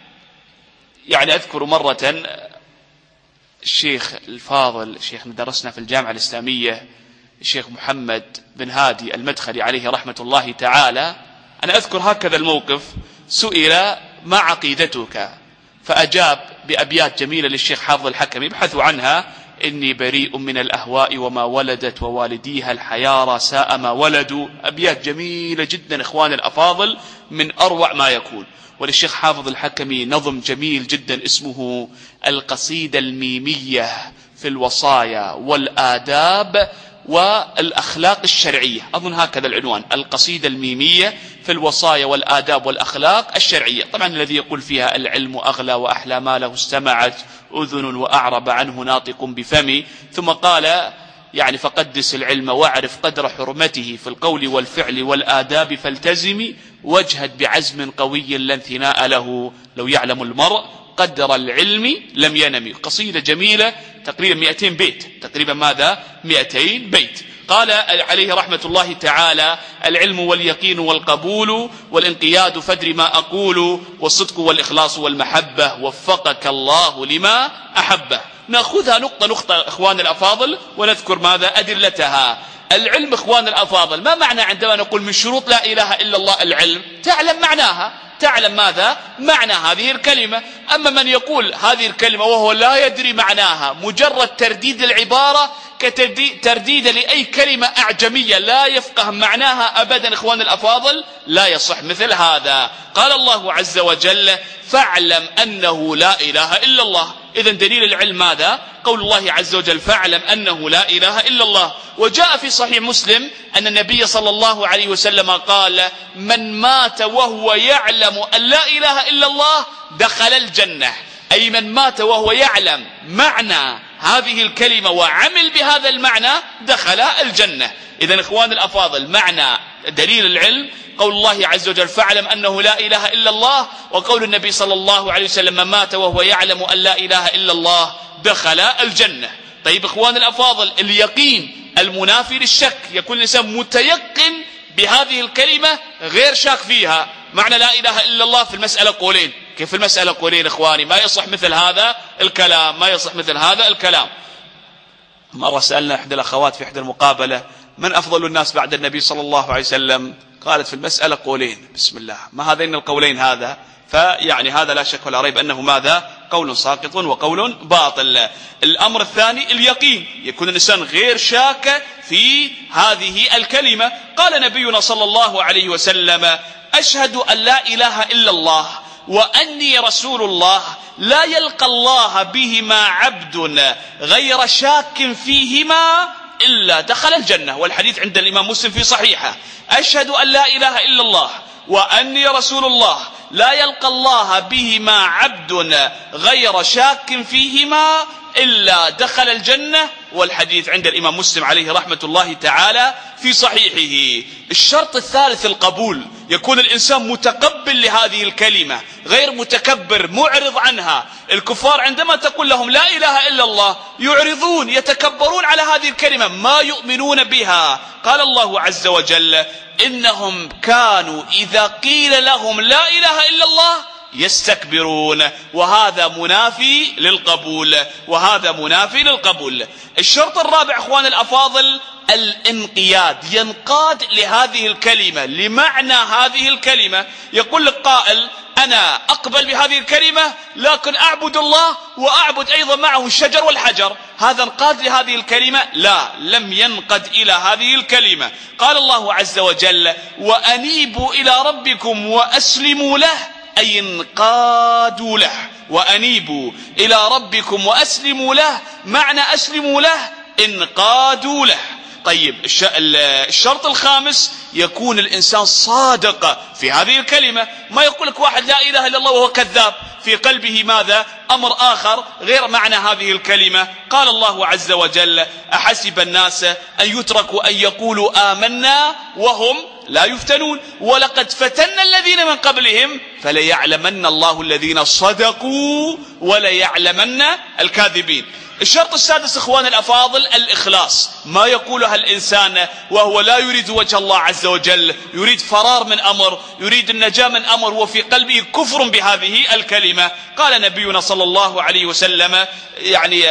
يعني أذكر مرة الشيخ الفاضل، الشيخ درسنا في الجامعة الإسلامية، الشيخ محمد بن هادي المدخلي عليه رحمة الله تعالى، أنا أذكر هكذا الموقف: سئل ما عقيدتك؟ فأجاب بأبيات جميلة للشيخ حافظ الحكمي ابحثوا عنها: إني بريء من الأهواء وما ولدت ووالديها الحيارى ساء ما ولدوا. أبيات جميلة جدا إخوان الأفاضل، من أروع ما يكون. وللشيخ حافظ الحكمي نظم جميل جدا اسمه القصيدة الميمية في الوصايا والآداب والأخلاق الشرعية، أظن هكذا العنوان: القصيدة الميمية في الوصايا والآداب والأخلاق الشرعية. طبعا الذي يقول فيها: العلم أغلى وأحلى ما له استمعت أذن وأعرب عنه ناطق بفمي. ثم قال: يعني فقدس العلم واعرف قدر حرمته في القول والفعل والآداب فالتزمي، واجهد بعزم قوي لا انثناء له، لو يعلم المرء قدر العلم لم ينم. قصيدة جميلة تقريبا 200 بيت، تقريبا ماذا؟ 200 بيت. قال عليه رحمة الله تعالى: العلم واليقين والقبول والانقياد فادر ما أقول، والصدق والإخلاص والمحبة وفقك الله لما أحبه. نأخذها نقطة نقطة إخوان الأفاضل ونذكر ماذا؟ أدلتها. العلم إخوان الأفاضل، ما معنى عندما نقول من شروط لا إله إلا الله العلم؟ تعلم معناها، تعلم ماذا؟ معنى هذه الكلمة. أما من يقول هذه الكلمة وهو لا يدري معناها، مجرد ترديد العبارة كترديد لأي كلمة أعجمية لا يفقه معناها أبدا إخوان الأفاضل، لا يصح مثل هذا. قال الله عز وجل: فاعلم أنه لا إله إلا الله. إذن دليل العلم ماذا؟ قول الله عز وجل: فاعلم أنه لا إله إلا الله. وجاء في صحيح مسلم أن النبي صلى الله عليه وسلم قال: من مات وهو يعلم أن لا إله إلا الله دخل الجنة. أي من مات وهو يعلم معنى هذه الكلمة وعمل بهذا المعنى دخل الجنة. إذن إخوان الأفاضل، معنى دليل العلم قول الله عز وجل: فاعلم أنه لا إله إلا الله، وقول النبي صلى الله عليه وسلم: من مات وهو يعلم أن لا إله إلا الله دخل الجنة. طيب إخوان الأفاضل، اليقين المنافي للشك، يكون الإنسان متيقن بهذه الكلمة غير شاك فيها. معنى لا إله إلا الله في المسألة قولين. كيف المسألة قولين إخواني؟ ما يصح مثل هذا الكلام، ما يصح مثل هذا الكلام. مرة سألنا إحدى الأخوات في إحدى المقابلة: من أفضل الناس بعد النبي صلى الله عليه وسلم؟ قالت: في المسألة قولين. بسم الله، ما هذين القولين هذا؟ فيعني هذا لا شك ولا ريب أنه ماذا؟ قول ساقط وقول باطل. الأمر الثاني اليقين، يكون الإنسان غير شاك في هذه الكلمة. قال نبينا صلى الله عليه وسلم: أشهد أن لا إله إلا الله وأني رسول الله، لا يلقى الله بهما عبد غير شاك فيهما إلا دخل الجنة. والحديث عند الإمام مسلم في صحيحه: أشهد أن لا إله إلا الله وأني رسول الله لا يلقى الله بهما عبد غير شاك فيهما إلا دخل الجنة. والحديث عند الإمام مسلم عليه رحمة الله تعالى في صحيحه. الشرط الثالث القبول، يكون الإنسان متقبل لهذه الكلمة، غير متكبر معرض عنها. الكفار عندما تقول لهم لا إله إلا الله يعرضون يتكبرون على هذه الكلمة، ما يؤمنون بها. قال الله عز وجل: إنهم كانوا إذا قيل لهم لا إله إلا الله يستكبرون. وهذا منافي للقبول، وهذا منافي للقبول. الشرط الرابع اخوان الافاضل الانقياد، ينقاد لهذه الكلمة، لمعنى هذه الكلمة. يقول لك قائل: انا اقبل بهذه الكلمة لكن اعبد الله واعبد ايضا معه الشجر والحجر، هذا انقاد لهذه الكلمة؟ لا، لم ينقد الى هذه الكلمة. قال الله عز وجل: وانيبوا الى ربكم واسلموا له، أي انقادوا له. وأنيبوا إلى ربكم وأسلموا له، معنى أسلموا له انقادوا له. طيب الشرط الخامس يكون الإنسان صادق في هذه الكلمة، ما يقول لك واحد لا إله إلا الله وهو كذاب، في قلبه ماذا؟ أمر آخر غير معنى هذه الكلمة. قال الله عز وجل: أحسب الناس أن يتركوا أن يقولوا آمنا وهم لا يفتنون ولقد فتنا الذين من قبلهم فليعلمن الله الذين صدقوا وليعلمن الكاذبين. الشرط السادس اخوان الافاضل الإخلاص، ما يقولها الإنسان وهو لا يريد وجه الله عز وجل، يريد فرار من أمر، يريد النجاة من أمر، وفي قلبه كفر بهذه الكلمة. قال نبينا صلى الله عليه وسلم يعني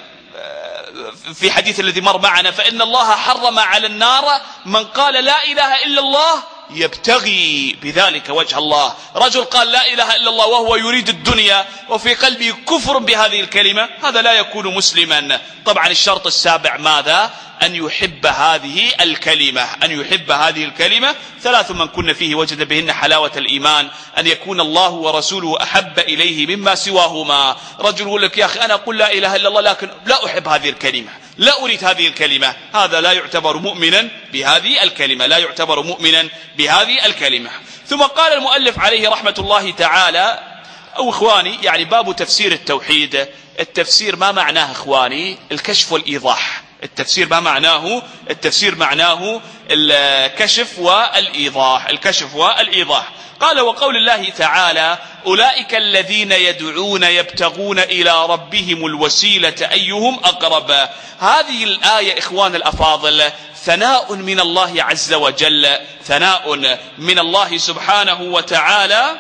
في حديث الذي مر معنا: فإن الله حرم على النار من قال لا إله إلا الله يبتغي بذلك وجه الله. رجل قال لا إله إلا الله وهو يريد الدنيا وفي قلبه كفر بهذه الكلمة، هذا لا يكون مسلما. طبعا الشرط السابع ماذا؟ أن يحب هذه الكلمة، أن يحب هذه الكلمة. 3 من كن فيه وجد بهن حلاوة الإيمان: أن يكون الله ورسوله أحب إليه مما سواهما. رجل يقول لك: يا أخي أنا أقول لا إله إلا الله لكن لا أحب هذه الكلمة، لا أريد هذه الكلمة، هذا لا يعتبر مؤمنا بهذه الكلمة، لا يعتبر مؤمنا بهذه الكلمة. ثم قال المؤلف عليه رحمة الله تعالى: أو إخواني يعني باب تفسير التوحيد. التفسير ما معناه إخواني؟ الكشف والإيضاح. التفسير ما معناه؟ التفسير معناه الكشف والإيضاح، الكشف والإيضاح. قال: وقول الله تعالى: أولئك الذين يدعون يبتغون إلى ربهم الوسيلة أيهم أقرب. هذه الآية إخوان الأفاضل ثناء من الله عز وجل، ثناء من الله سبحانه وتعالى،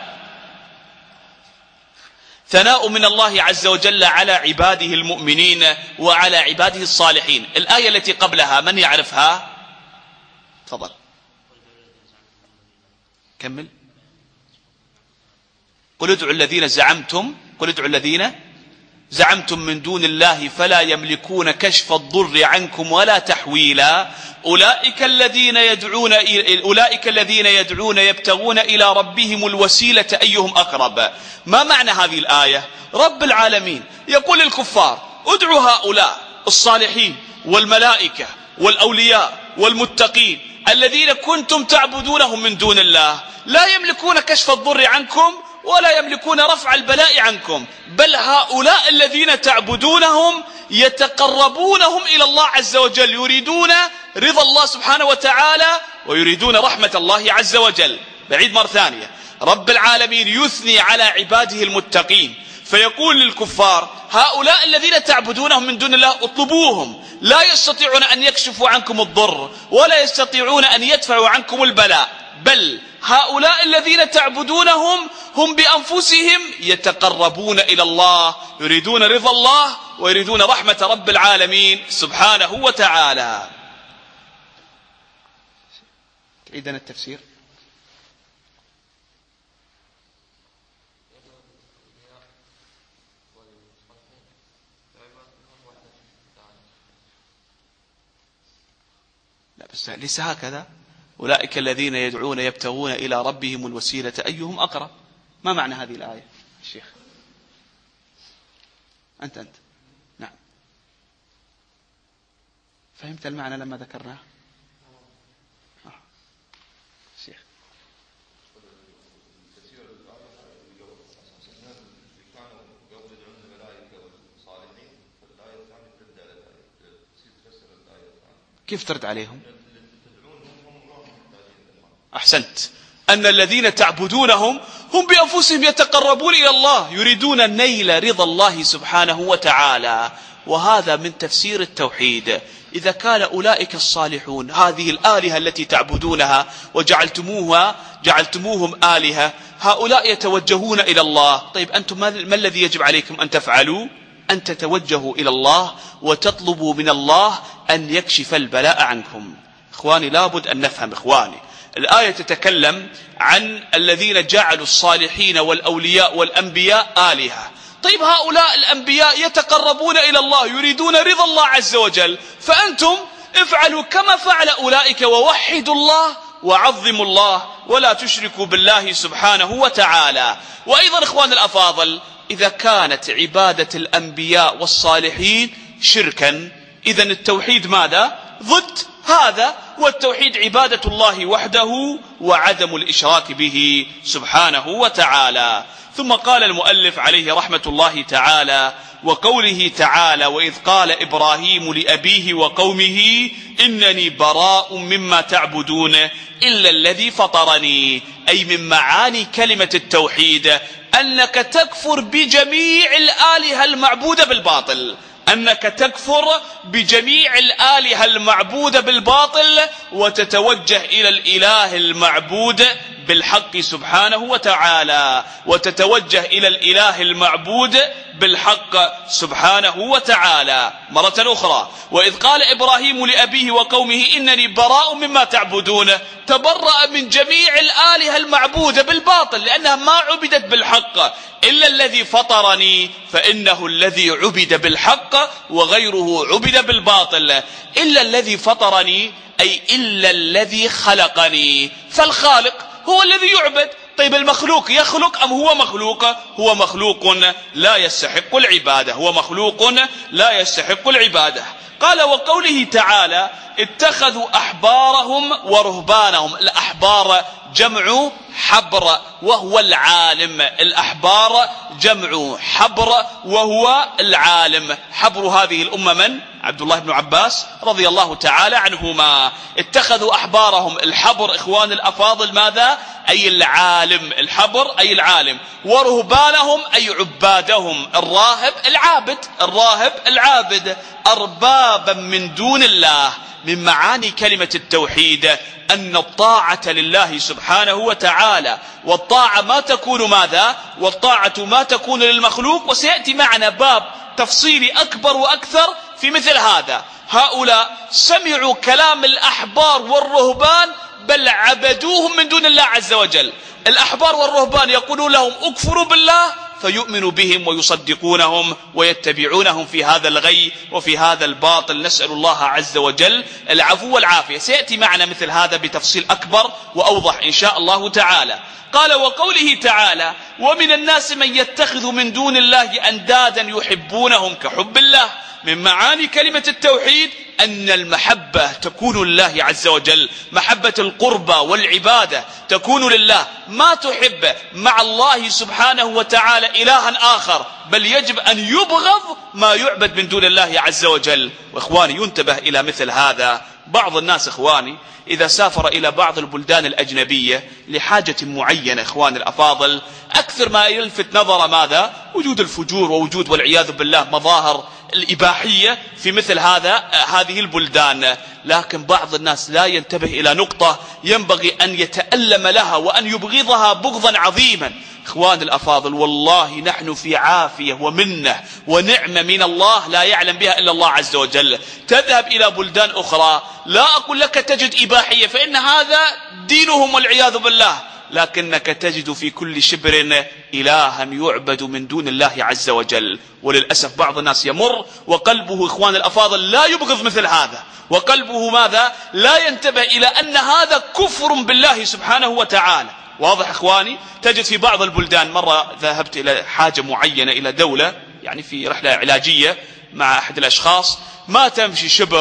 ثناء من الله عز وجل على عباده المؤمنين وعلى عباده الصالحين. الآية التي قبلها من يعرفها؟ تفضل كمل. قل ادعوا الذين زعمتم، قل ادعوا الذين زعمتم من دون الله فلا يملكون كشف الضر عنكم ولا تحويلا. أولئك الذين يدعون يبتغون إلى ربهم الوسيلة أيهم أقرب. ما معنى هذه الآية؟ رب العالمين يقول للكفار: ادعوا هؤلاء الصالحين والملائكة والأولياء والمتقين الذين كنتم تعبدونهم من دون الله، لا يملكون كشف الضر عنكم ولا يملكون رفع البلاء عنكم، بل هؤلاء الذين تعبدونهم يتقربونهم إلى الله عز وجل، يريدون رضا الله سبحانه وتعالى ويريدون رحمة الله عز وجل. بعيد مرة ثانية، رب العالمين يثني على عباده المتقين فيقول للكفار: هؤلاء الذين تعبدونهم من دون الله اطلبوهم، لا يستطيعون أن يكشفوا عنكم الضر ولا يستطيعون أن يدفعوا عنكم البلاء، بل هؤلاء الذين تعبدونهم هم بأنفسهم يتقربون إلى الله، يريدون رضا الله ويريدون رحمة رب العالمين سبحانه وتعالى. تعيدنا التفسير. لا بس ليس هكذا. أولئك الذين يدعون يبتغون إلى ربهم الوسيلة أيهم أقرب. ما معنى هذه الآية الشيخ؟ أنت نعم. فهمت المعنى لما ذكرناه؟ شيخ كيف ترد عليهم؟ أحسنت، أن الذين تعبدونهم هم بأنفسهم يتقربون إلى الله، يريدون النيل رضا الله سبحانه وتعالى. وهذا من تفسير التوحيد. إذا كان أولئك الصالحون هذه الآلهة التي تعبدونها جعلتموهم آلهة، هؤلاء يتوجهون إلى الله. طيب أنتم ما الذي يجب عليكم أن تفعلوا؟ أن تتوجهوا إلى الله وتطلبوا من الله أن يكشف البلاء عنكم. إخواني لابد أن نفهم. إخواني الآية تتكلم عن الذين جعلوا الصالحين والأولياء والأنبياء آلهة. طيب هؤلاء الأنبياء يتقربون إلى الله، يريدون رضا الله عز وجل، فأنتم افعلوا كما فعل أولئك ووحدوا الله وعظموا الله ولا تشركوا بالله سبحانه وتعالى. وأيضا إخوان الأفاضل، إذا كانت عبادة الأنبياء والصالحين شركا، إذن التوحيد ماذا؟ ضد هذا. والتوحيد عبادة الله وحده وعدم الإشراك به سبحانه وتعالى. ثم قال المؤلف عليه رحمة الله تعالى: وقوله تعالى: وإذ قال إبراهيم لأبيه وقومه إنني براء مما تعبدون إلا الذي فطرني، أي من معاني كلمة التوحيد أنك تكفر بجميع الآلهة المعبودة بالباطل، أنك تكفر بجميع الآلهة المعبودة بالباطل وتتوجه إلى الإله المعبود بالحق سبحانه وتعالى، وتتوجه إلى الإله المعبود بالحق سبحانه وتعالى. مرة أخرى: وإذ قال إبراهيم لأبيه وقومه إنني براء مما تعبدون، تبرأ من جميع الآلهة المعبودة بالباطل لأنها ما عبدت بالحق، إلا الذي فطرني فإنه الذي عبد بالحق وغيره عبد بالباطل. إلا الذي فطرني أي إلا الذي خلقني، فالخالق هو الذي يعبد. طيب المخلوق يخلق أم هو مخلوق؟ هو مخلوق لا يستحق العبادة، هو مخلوق لا يستحق العبادة. قال: وقوله تعالى: اتخذوا أحبارهم ورهبانهم. الأحبار جمع حبر وهو العالم، الأحبار جمع حبر وهو العالم. حبر هذه الأمة من؟ عبد الله بن عباس رضي الله تعالى عنهما. اتخذوا أحبارهم، الحبر إخوان الأفاضل ماذا؟ أي العالم، الحبر أي العالم. ورهبانهم أي عبادهم، الراهب العابد، الراهب العابد، أربابا من دون الله. من معاني كلمة التوحيد أن الطاعة لله سبحانه وتعالى، والطاعة ما تكون ماذا؟ والطاعة ما تكون للمخلوق. وسيأتي معنا باب تفصيلي أكبر وأكثر في مثل هذا. هؤلاء سمعوا كلام الأحبار والرهبان بل عبدوهم من دون الله عز وجل. الأحبار والرهبان يقولون لهم اكفروا بالله فيؤمنوا بهم ويصدقونهم ويتبعونهم في هذا الغي وفي هذا الباطل. نسأل الله عز وجل العفو والعافية. سيأتي معنا مثل هذا بتفصيل أكبر وأوضح إن شاء الله تعالى. قال: وقوله تعالى: ومن الناس من يتخذ من دون الله أندادا يحبونهم كحب الله. من معاني كلمة التوحيد أن المحبة تكون لله عز وجل، محبة القربى والعبادة تكون لله. ما تحب مع الله سبحانه وتعالى إلها آخر، بل يجب أن يبغض ما يعبد من دون الله عز وجل. وإخواني ينتبه إلى مثل هذا. بعض الناس إخواني إذا سافر إلى بعض البلدان الأجنبية لحاجة معينة إخواني الأفاضل، أكثر ما يلفت نظر ماذا؟ وجود الفجور ووجود والعياذ بالله مظاهر الإباحية في مثل هذه البلدان. لكن بعض الناس لا ينتبه إلى نقطة ينبغي أن يتألم لها وأن يبغضها بغضا عظيما. إخوان الأفاضل والله نحن في عافية ومنة ونعمة من الله لا يعلم بها إلا الله عز وجل. تذهب إلى بلدان أخرى لا أقول لك تجد إباحية، فإن هذا دينهم والعياذ بالله، لكنك تجد في كل شبر إلها يعبد من دون الله عز وجل. وللأسف بعض الناس يمر وقلبه إخوان الأفاضل لا يبغض مثل هذا، وقلبه ماذا؟ لا ينتبه إلى أن هذا كفر بالله سبحانه وتعالى. واضح إخواني؟ تجد في بعض البلدان، مرة ذهبت إلى حاجة معينة إلى دولة، يعني في رحلة علاجية مع أحد الأشخاص، ما تمشي شبر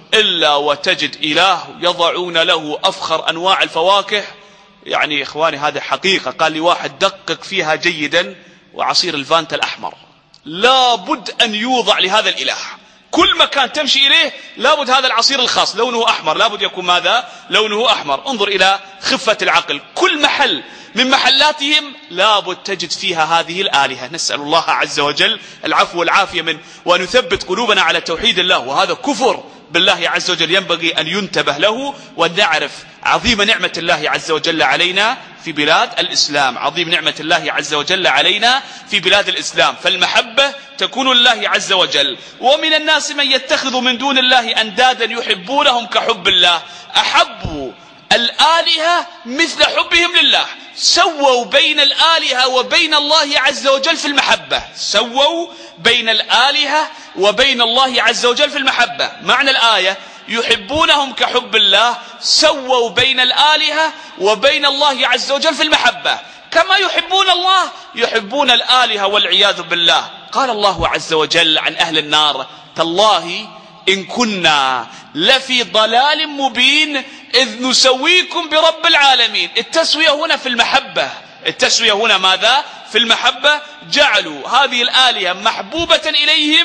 إلا وتجد إله يضعون له أفخر أنواع الفواكه. يعني إخواني هذا حقيقة. قال لي واحد دقق فيها جيدا، وعصير الفانتا الأحمر لابد أن يوضع لهذا الإله. كل مكان تمشي إليه لابد هذا العصير الخاص لونه أحمر، لابد يكون ماذا؟ لونه أحمر. انظر إلى خفة العقل. كل محل من محلاتهم لابد تجد فيها هذه الآلهة. نسأل الله عز وجل العفو والعافية منه، وأن يثبت قلوبنا على توحيد الله. وهذا كفر بالله عز وجل ينبغي أن ينتبه له، وأن نعرف عظيم نعمة الله عز وجل علينا في بلاد الإسلام. عظيم نعمة الله عز وجل علينا في بلاد الإسلام. فالمحبة تكون لله عز وجل. ومن الناس من يتخذ من دون الله أندادا يحبونهم كحب الله. أحبوا الآلهة مثل حبهم لله. سووا بين الآلهة وبين الله عز وجل في المحبة. سووا بين الآلهة وبين الله عز وجل في المحبة. معنى الآية يحبونهم كحب الله، سووا بين الآلهة وبين الله عز وجل في المحبة. كما يحبون الله يحبون الآلهة والعياذ بالله. قال الله عز وجل عن أهل النار: تالله إن كنا لفي ضلال مبين إذ نسويكم برب العالمين. التسوية هنا في المحبة. التسوية هنا ماذا؟ في المحبة. جعلوا هذه الآلهة محبوبة إليهم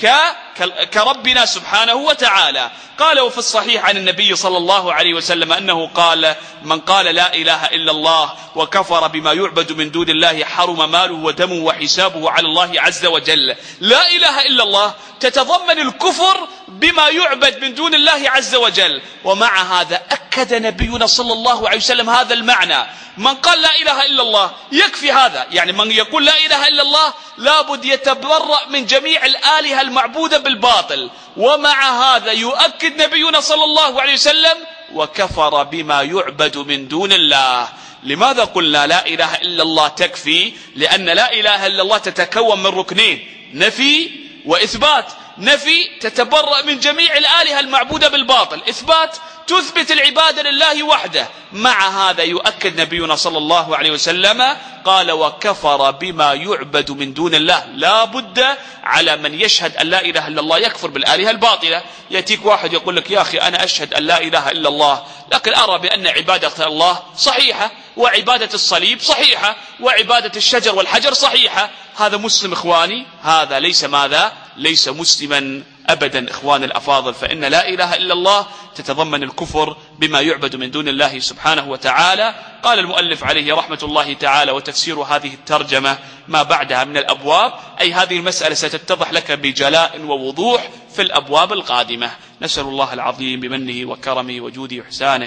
كربنا سبحانه وتعالى. قالوا في الصحيح عن النبي صلى الله عليه وسلم أنه قال: من قال لا إله إلا الله وكفر بما يعبد من دون الله حرم ماله ودمه وحسابه على الله عز وجل. لا إله إلا الله تتضمن الكفر بما يعبد من دون الله عز وجل. ومع هذا أكد نبينا صلى الله عليه وسلم هذا المعنى. من قال لا إله إلا الله يكفي هذا. يعني من يقول لا إله إلا الله لابد يتبرأ من جميع الآلهة المعبودة بالباطل. ومع هذا يؤكد نبينا صلى الله عليه وسلم: وكفر بما يعبد من دون الله. لماذا قلنا لا إله إلا الله تكفي؟ لأن لا إله إلا الله تتكون من ركنين: نفي وإثبات. نفي تتبرأ من جميع الآلهة المعبودة بالباطل. إثبات تثبت العبادة لله وحده. مع هذا يؤكد نبينا صلى الله عليه وسلم قال: وكفر بما يعبد من دون الله. لا بد على من يشهد أن لا إله إلا الله يكفر بالآلهة الباطلة. يأتيك واحد يقول لك: يا أخي أنا أشهد أن لا إله إلا الله، لكن أرى بأن عبادة الله صحيحة، وعبادة الصليب صحيحة، وعبادة الشجر والحجر صحيحة. هذا مسلم إخواني؟ هذا ليس ماذا؟ ليس مسلما أبدا إخوان الأفاضل. فإن لا إله إلا الله تتضمن الكفر بما يعبد من دون الله سبحانه وتعالى. قال المؤلف عليه رحمة الله تعالى: وتفسير هذه الترجمة ما بعدها من الأبواب. أي هذه المسألة ستتضح لك بجلاء ووضوح في الأبواب القادمة. نسأل الله العظيم بمنه وكرمه وجوده وإحسانه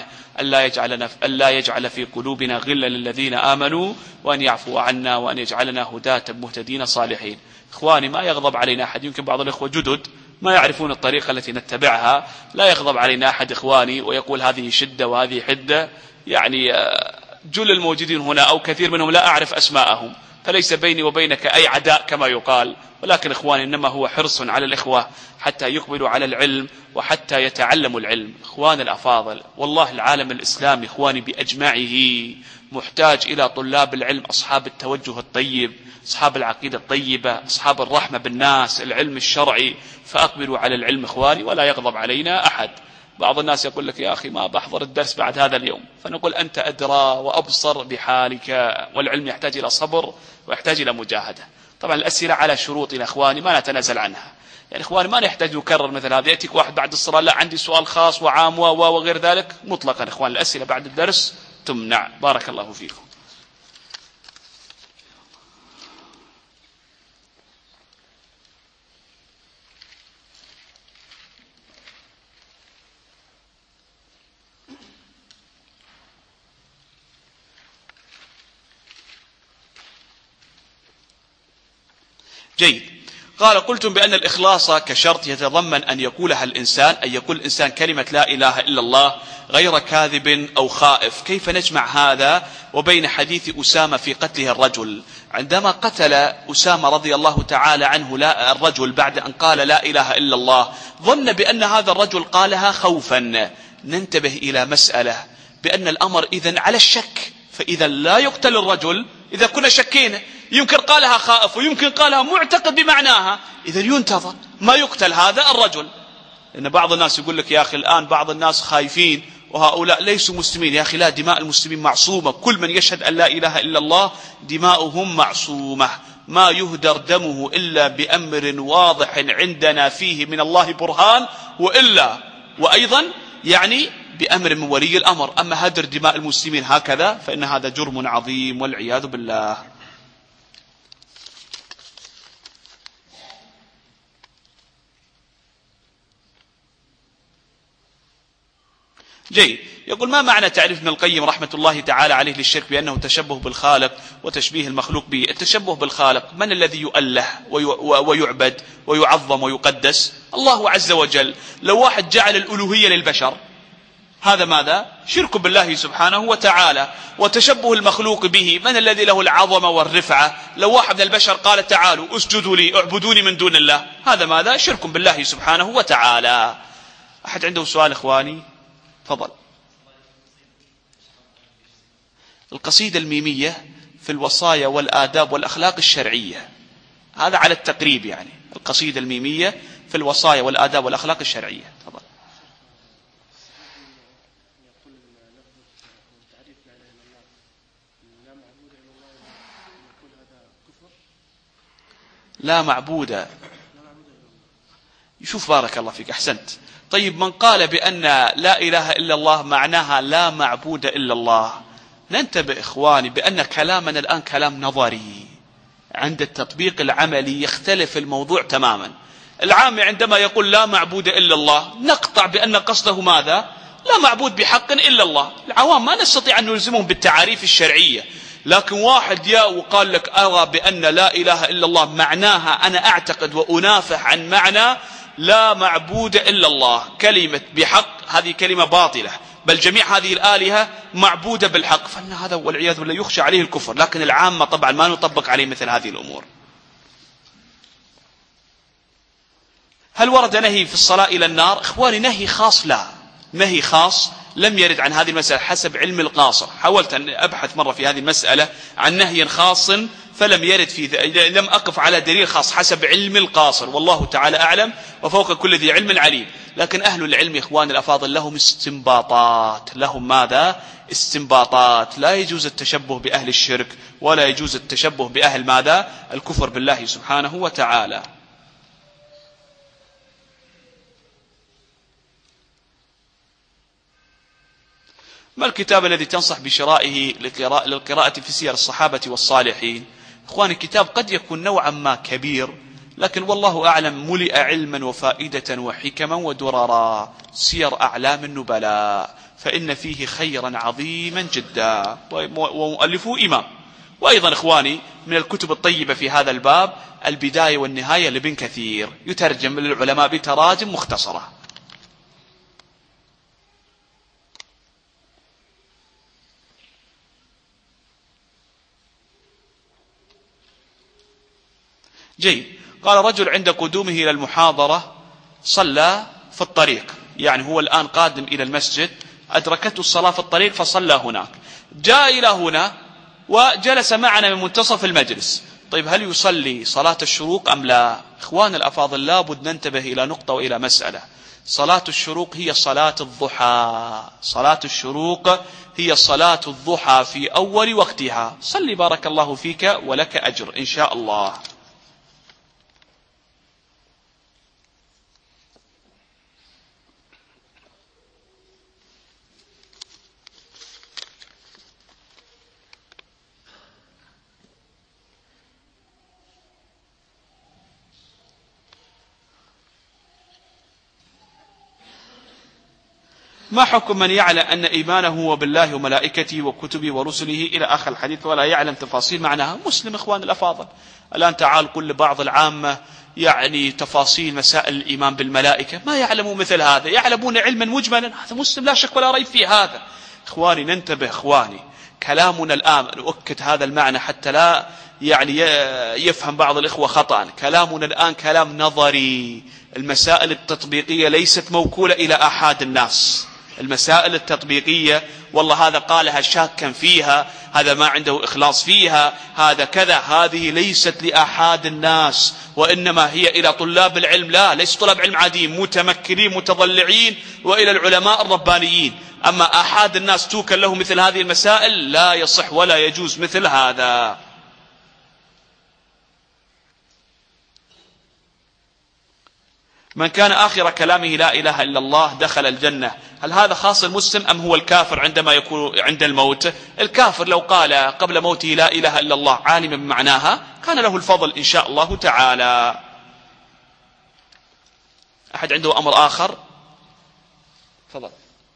ألا يجعل في قلوبنا غلا للذين آمنوا، وأن يعفو عنا، وأن يجعلنا هداة مهتدين صالحين. إخواني ما يغضب علينا أحد. يمكن بعض الإخوة جدد ما يعرفون الطريقة التي نتبعها. لا يغضب علينا أحد إخواني ويقول هذه شدة وهذه حدة. يعني جل الموجودين هنا أو كثير منهم لا أعرف أسماءهم، فليس بيني وبينك أي عداء كما يقال. ولكن إخواني إنما هو حرص على الإخوة حتى يقبلوا على العلم وحتى يتعلموا العلم. إخوان الأفاضل، والله العالم الإسلامي إخواني بأجمعه محتاج إلى طلاب العلم، أصحاب التوجه الطيب، أصحاب العقيدة الطيبة، أصحاب الرحمة بالناس، العلم الشرعي. فأقبلوا على العلم إخواني ولا يغضب علينا أحد. بعض الناس يقول لك: يا أخي ما بحضر الدرس بعد هذا اليوم. فنقول: أنت أدرى وأبصر بحالك، والعلم يحتاج إلى صبر ويحتاج إلى مجاهدة. طبعا الأسئلة على شروطنا إخواني ما نتنازل عنها. يعني إخواني ما نحتاج نكرر مثل هذا. يأتيك واحد بعد الصلاة: لا عندي سؤال خاص وعام وغير ذلك. مطلقا إخوان الأسئلة بعد الدرس تمنع. بارك الله فيكم. جيد. قال: قلتم بأن الإخلاص كشرط يتضمن أن يقولها الإنسان، أن يقول الإنسان كلمة لا إله إلا الله غير كاذب أو خائف. كيف نجمع هذا وبين حديث أسامة في قتله الرجل؟ عندما قتل أسامة رضي الله تعالى عنه الرجل بعد أن قال لا إله إلا الله، ظن بأن هذا الرجل قالها خوفا. ننتبه إلى مسألة، بأن الأمر إذن على الشك. فإذا لا يقتل الرجل إذا كنا شكينا، يمكن قالها خائف ويمكن قالها معتقد بمعناها، إذا ينتظر ما يقتل هذا الرجل. لأن بعض الناس يقول لك يا أخي الآن بعض الناس خايفين وهؤلاء ليسوا مسلمين. يا أخي لا، دماء المسلمين معصومة، كل من يشهد أن لا إله إلا الله دماؤهم معصومة، ما يهدر دمه إلا بأمر واضح عندنا فيه من الله برهان، وأيضا يعني بأمر من ولي الأمر. أما هدر دماء المسلمين هكذا فإن هذا جرم عظيم والعياذ بالله. جيد. يقول ما معنى تعريف ابن القيم رحمة الله تعالى عليه للشرك بأنه تشبه بالخالق وتشبيه المخلوق به؟ التشبه بالخالق من الذي يؤله ويعبد ويعظم ويقدس؟ الله عز وجل. لو واحد جعل الألوهية للبشر هذا ماذا؟ شرك بالله سبحانه وتعالى. وتشبه المخلوق به من الذي له العظمة والرفعة؟ لو واحد من البشر قال تعالوا اسجدوا لي اعبدوني من دون الله، هذا ماذا؟ شرك بالله سبحانه وتعالى. أحد عنده سؤال إخواني؟ تفضل. القصيدة الميمية في الوصايا والآداب والأخلاق الشرعية، هذا على التقريب يعني. القصيدة الميمية في الوصايا والآداب والأخلاق الشرعية. تفضل. لا معبود. يشوف بارك الله فيك، أحسنت. طيب من قال بأن لا إله إلا الله معناها لا معبود إلا الله، ننتبه إخواني بأن كلامنا الآن كلام نظري، عند التطبيق العملي يختلف الموضوع تماما. العامي عندما يقول لا معبود إلا الله نقطع بأن قصده ماذا؟ لا معبود بحق إلا الله. العوام ما نستطيع أن نلزمهم بالتعاريف الشرعية، لكن واحد جاء وقال لك أرى بأن لا إله إلا الله معناها أنا أعتقد وأنافح عن معنى لا معبود إلا الله. كلمة بحق هذه كلمة باطلة، بل جميع هذه الآلهة معبودة بالحق، فإن هذا والعياذ بالله يخشى عليه الكفر. لكن العامة طبعا ما نطبق عليه مثل هذه الأمور. هل ورد نهي في الصلاة إلى النار؟ إخواني نهي خاص لا، نهي خاص لم يرد عن هذه المسألة حسب علم القاصر. حاولت أن أبحث مرة في هذه المسألة عن نهي خاص فلم يرد لم أقف على دليل خاص حسب علم القاصر، والله تعالى أعلم وفوق كل ذي علم عليم. لكن أهل العلم إخوان الأفاضل لهم استنباطات، لهم ماذا؟ استنباطات. لا يجوز التشبه بأهل الشرك ولا يجوز التشبه بأهل ماذا؟ الكفر بالله سبحانه وتعالى. ما الكتاب الذي تنصح بشرائه للقراءة في سير الصحابة والصالحين؟ إخواني الكتاب قد يكون نوعا ما كبير، لكن والله أعلم ملئ علما وفائدة وحكما ودررا. سير أعلام النبلاء فإن فيه خيرا عظيما جدا، ومؤلفه إمام. وأيضا إخواني من الكتب الطيبة في هذا الباب البداية والنهاية لابن كثير، يترجم للعلماء بتراجم مختصرة. جيد. قال رجل عند قدومه إلى المحاضرة صلى في الطريق، يعني هو الآن قادم إلى المسجد، أدركته الصلاة في الطريق فصلى هناك، جاء إلى هنا وجلس معنا من منتصف المجلس. طيب هل يصلي صلاة الشروق أم لا؟ إخوان الأفاضل لابد ننتبه إلى نقطة وإلى مسألة. صلاة الشروق هي صلاة الضحى، صلاة الشروق هي صلاة الضحى في أول وقتها. صلي بارك الله فيك ولك أجر إن شاء الله. ما حكم من يعلم أن إيمانه هو بالله وملائكته وكتبه ورسله إلى آخر الحديث ولا يعلم تفاصيل معناها؟ مسلم إخوان الأفاضل. الآن تعال قل لبعض العامة يعني تفاصيل مسائل الإيمان بالملائكة، ما يعلموا مثل هذا، يعلمون علما مجملا، هذا مسلم لا شك ولا ريب في هذا. إخواني ننتبه، إخواني كلامنا الآن نؤكد هذا المعنى حتى لا يعني يفهم بعض الإخوة خطأ. كلامنا الآن كلام نظري، المسائل التطبيقية ليست موكولة إلى أحد الناس، المسائل التطبيقية والله هذا قالها شاكا فيها، هذا ما عنده إخلاص فيها، هذا كذا، هذه ليست لأحد الناس، وإنما هي إلى طلاب العلم، لا ليس طلاب علم عاديين متمكنين متضلعين، وإلى العلماء الربانيين. أما أحد الناس توكل له مثل هذه المسائل لا يصح ولا يجوز مثل هذا. من كان آخر كلامه لا إله إلا الله دخل الجنة. هل هذا خاص المسلم أم هو الكافر عندما يكون عند الموت؟ الكافر لو قال قبل موته لا إله إلا الله عالما بمعناها كان له الفضل إن شاء الله تعالى. أحد عنده أمر آخر؟ تفضل.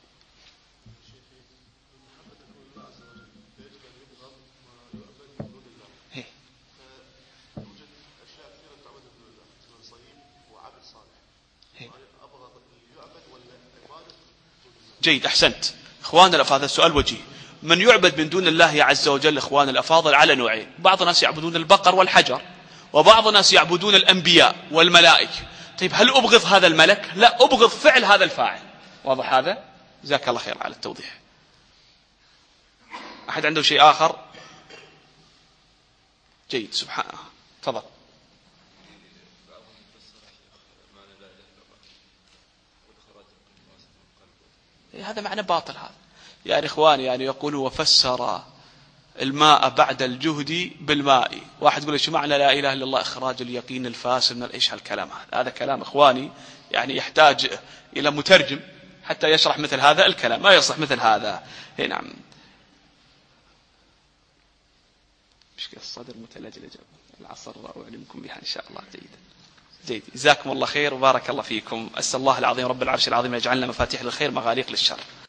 جيد، أحسنت. إخواننا الأفاضل، هذا السؤال وجيه. من يعبد من دون الله عز وجل إخواننا الأفاضل على نوعين، بعض الناس يعبدون البقر والحجر، وبعض الناس يعبدون الأنبياء والملائكة. طيب هل أبغض هذا الملك؟ لا، أبغض فعل هذا الفاعل. واضح هذا؟ جزاك الله خير على التوضيح. أحد عنده شيء آخر؟ جيد، سبحان الله. تفضل. هذا معنى باطل هذا. يعني إخواني يعني يقولوا وفسر الماء بعد الجهد بالماء. واحد يقول ايش معنى لا إله إلا الله؟ إخراج اليقين الفاسد من ايش هالكلام هذا؟ هذا كلام إخواني يعني يحتاج إلى مترجم حتى يشرح مثل هذا الكلام، ما يصح مثل هذا. نعم. مشكلة الصدر متلجلج، العصر أعلمكم بها إن شاء الله. جيد، جزاكم الله خير وبارك الله فيكم. أسأل الله العظيم رب العرش العظيم يجعلنا مفاتيح للخير مغاليق للشر.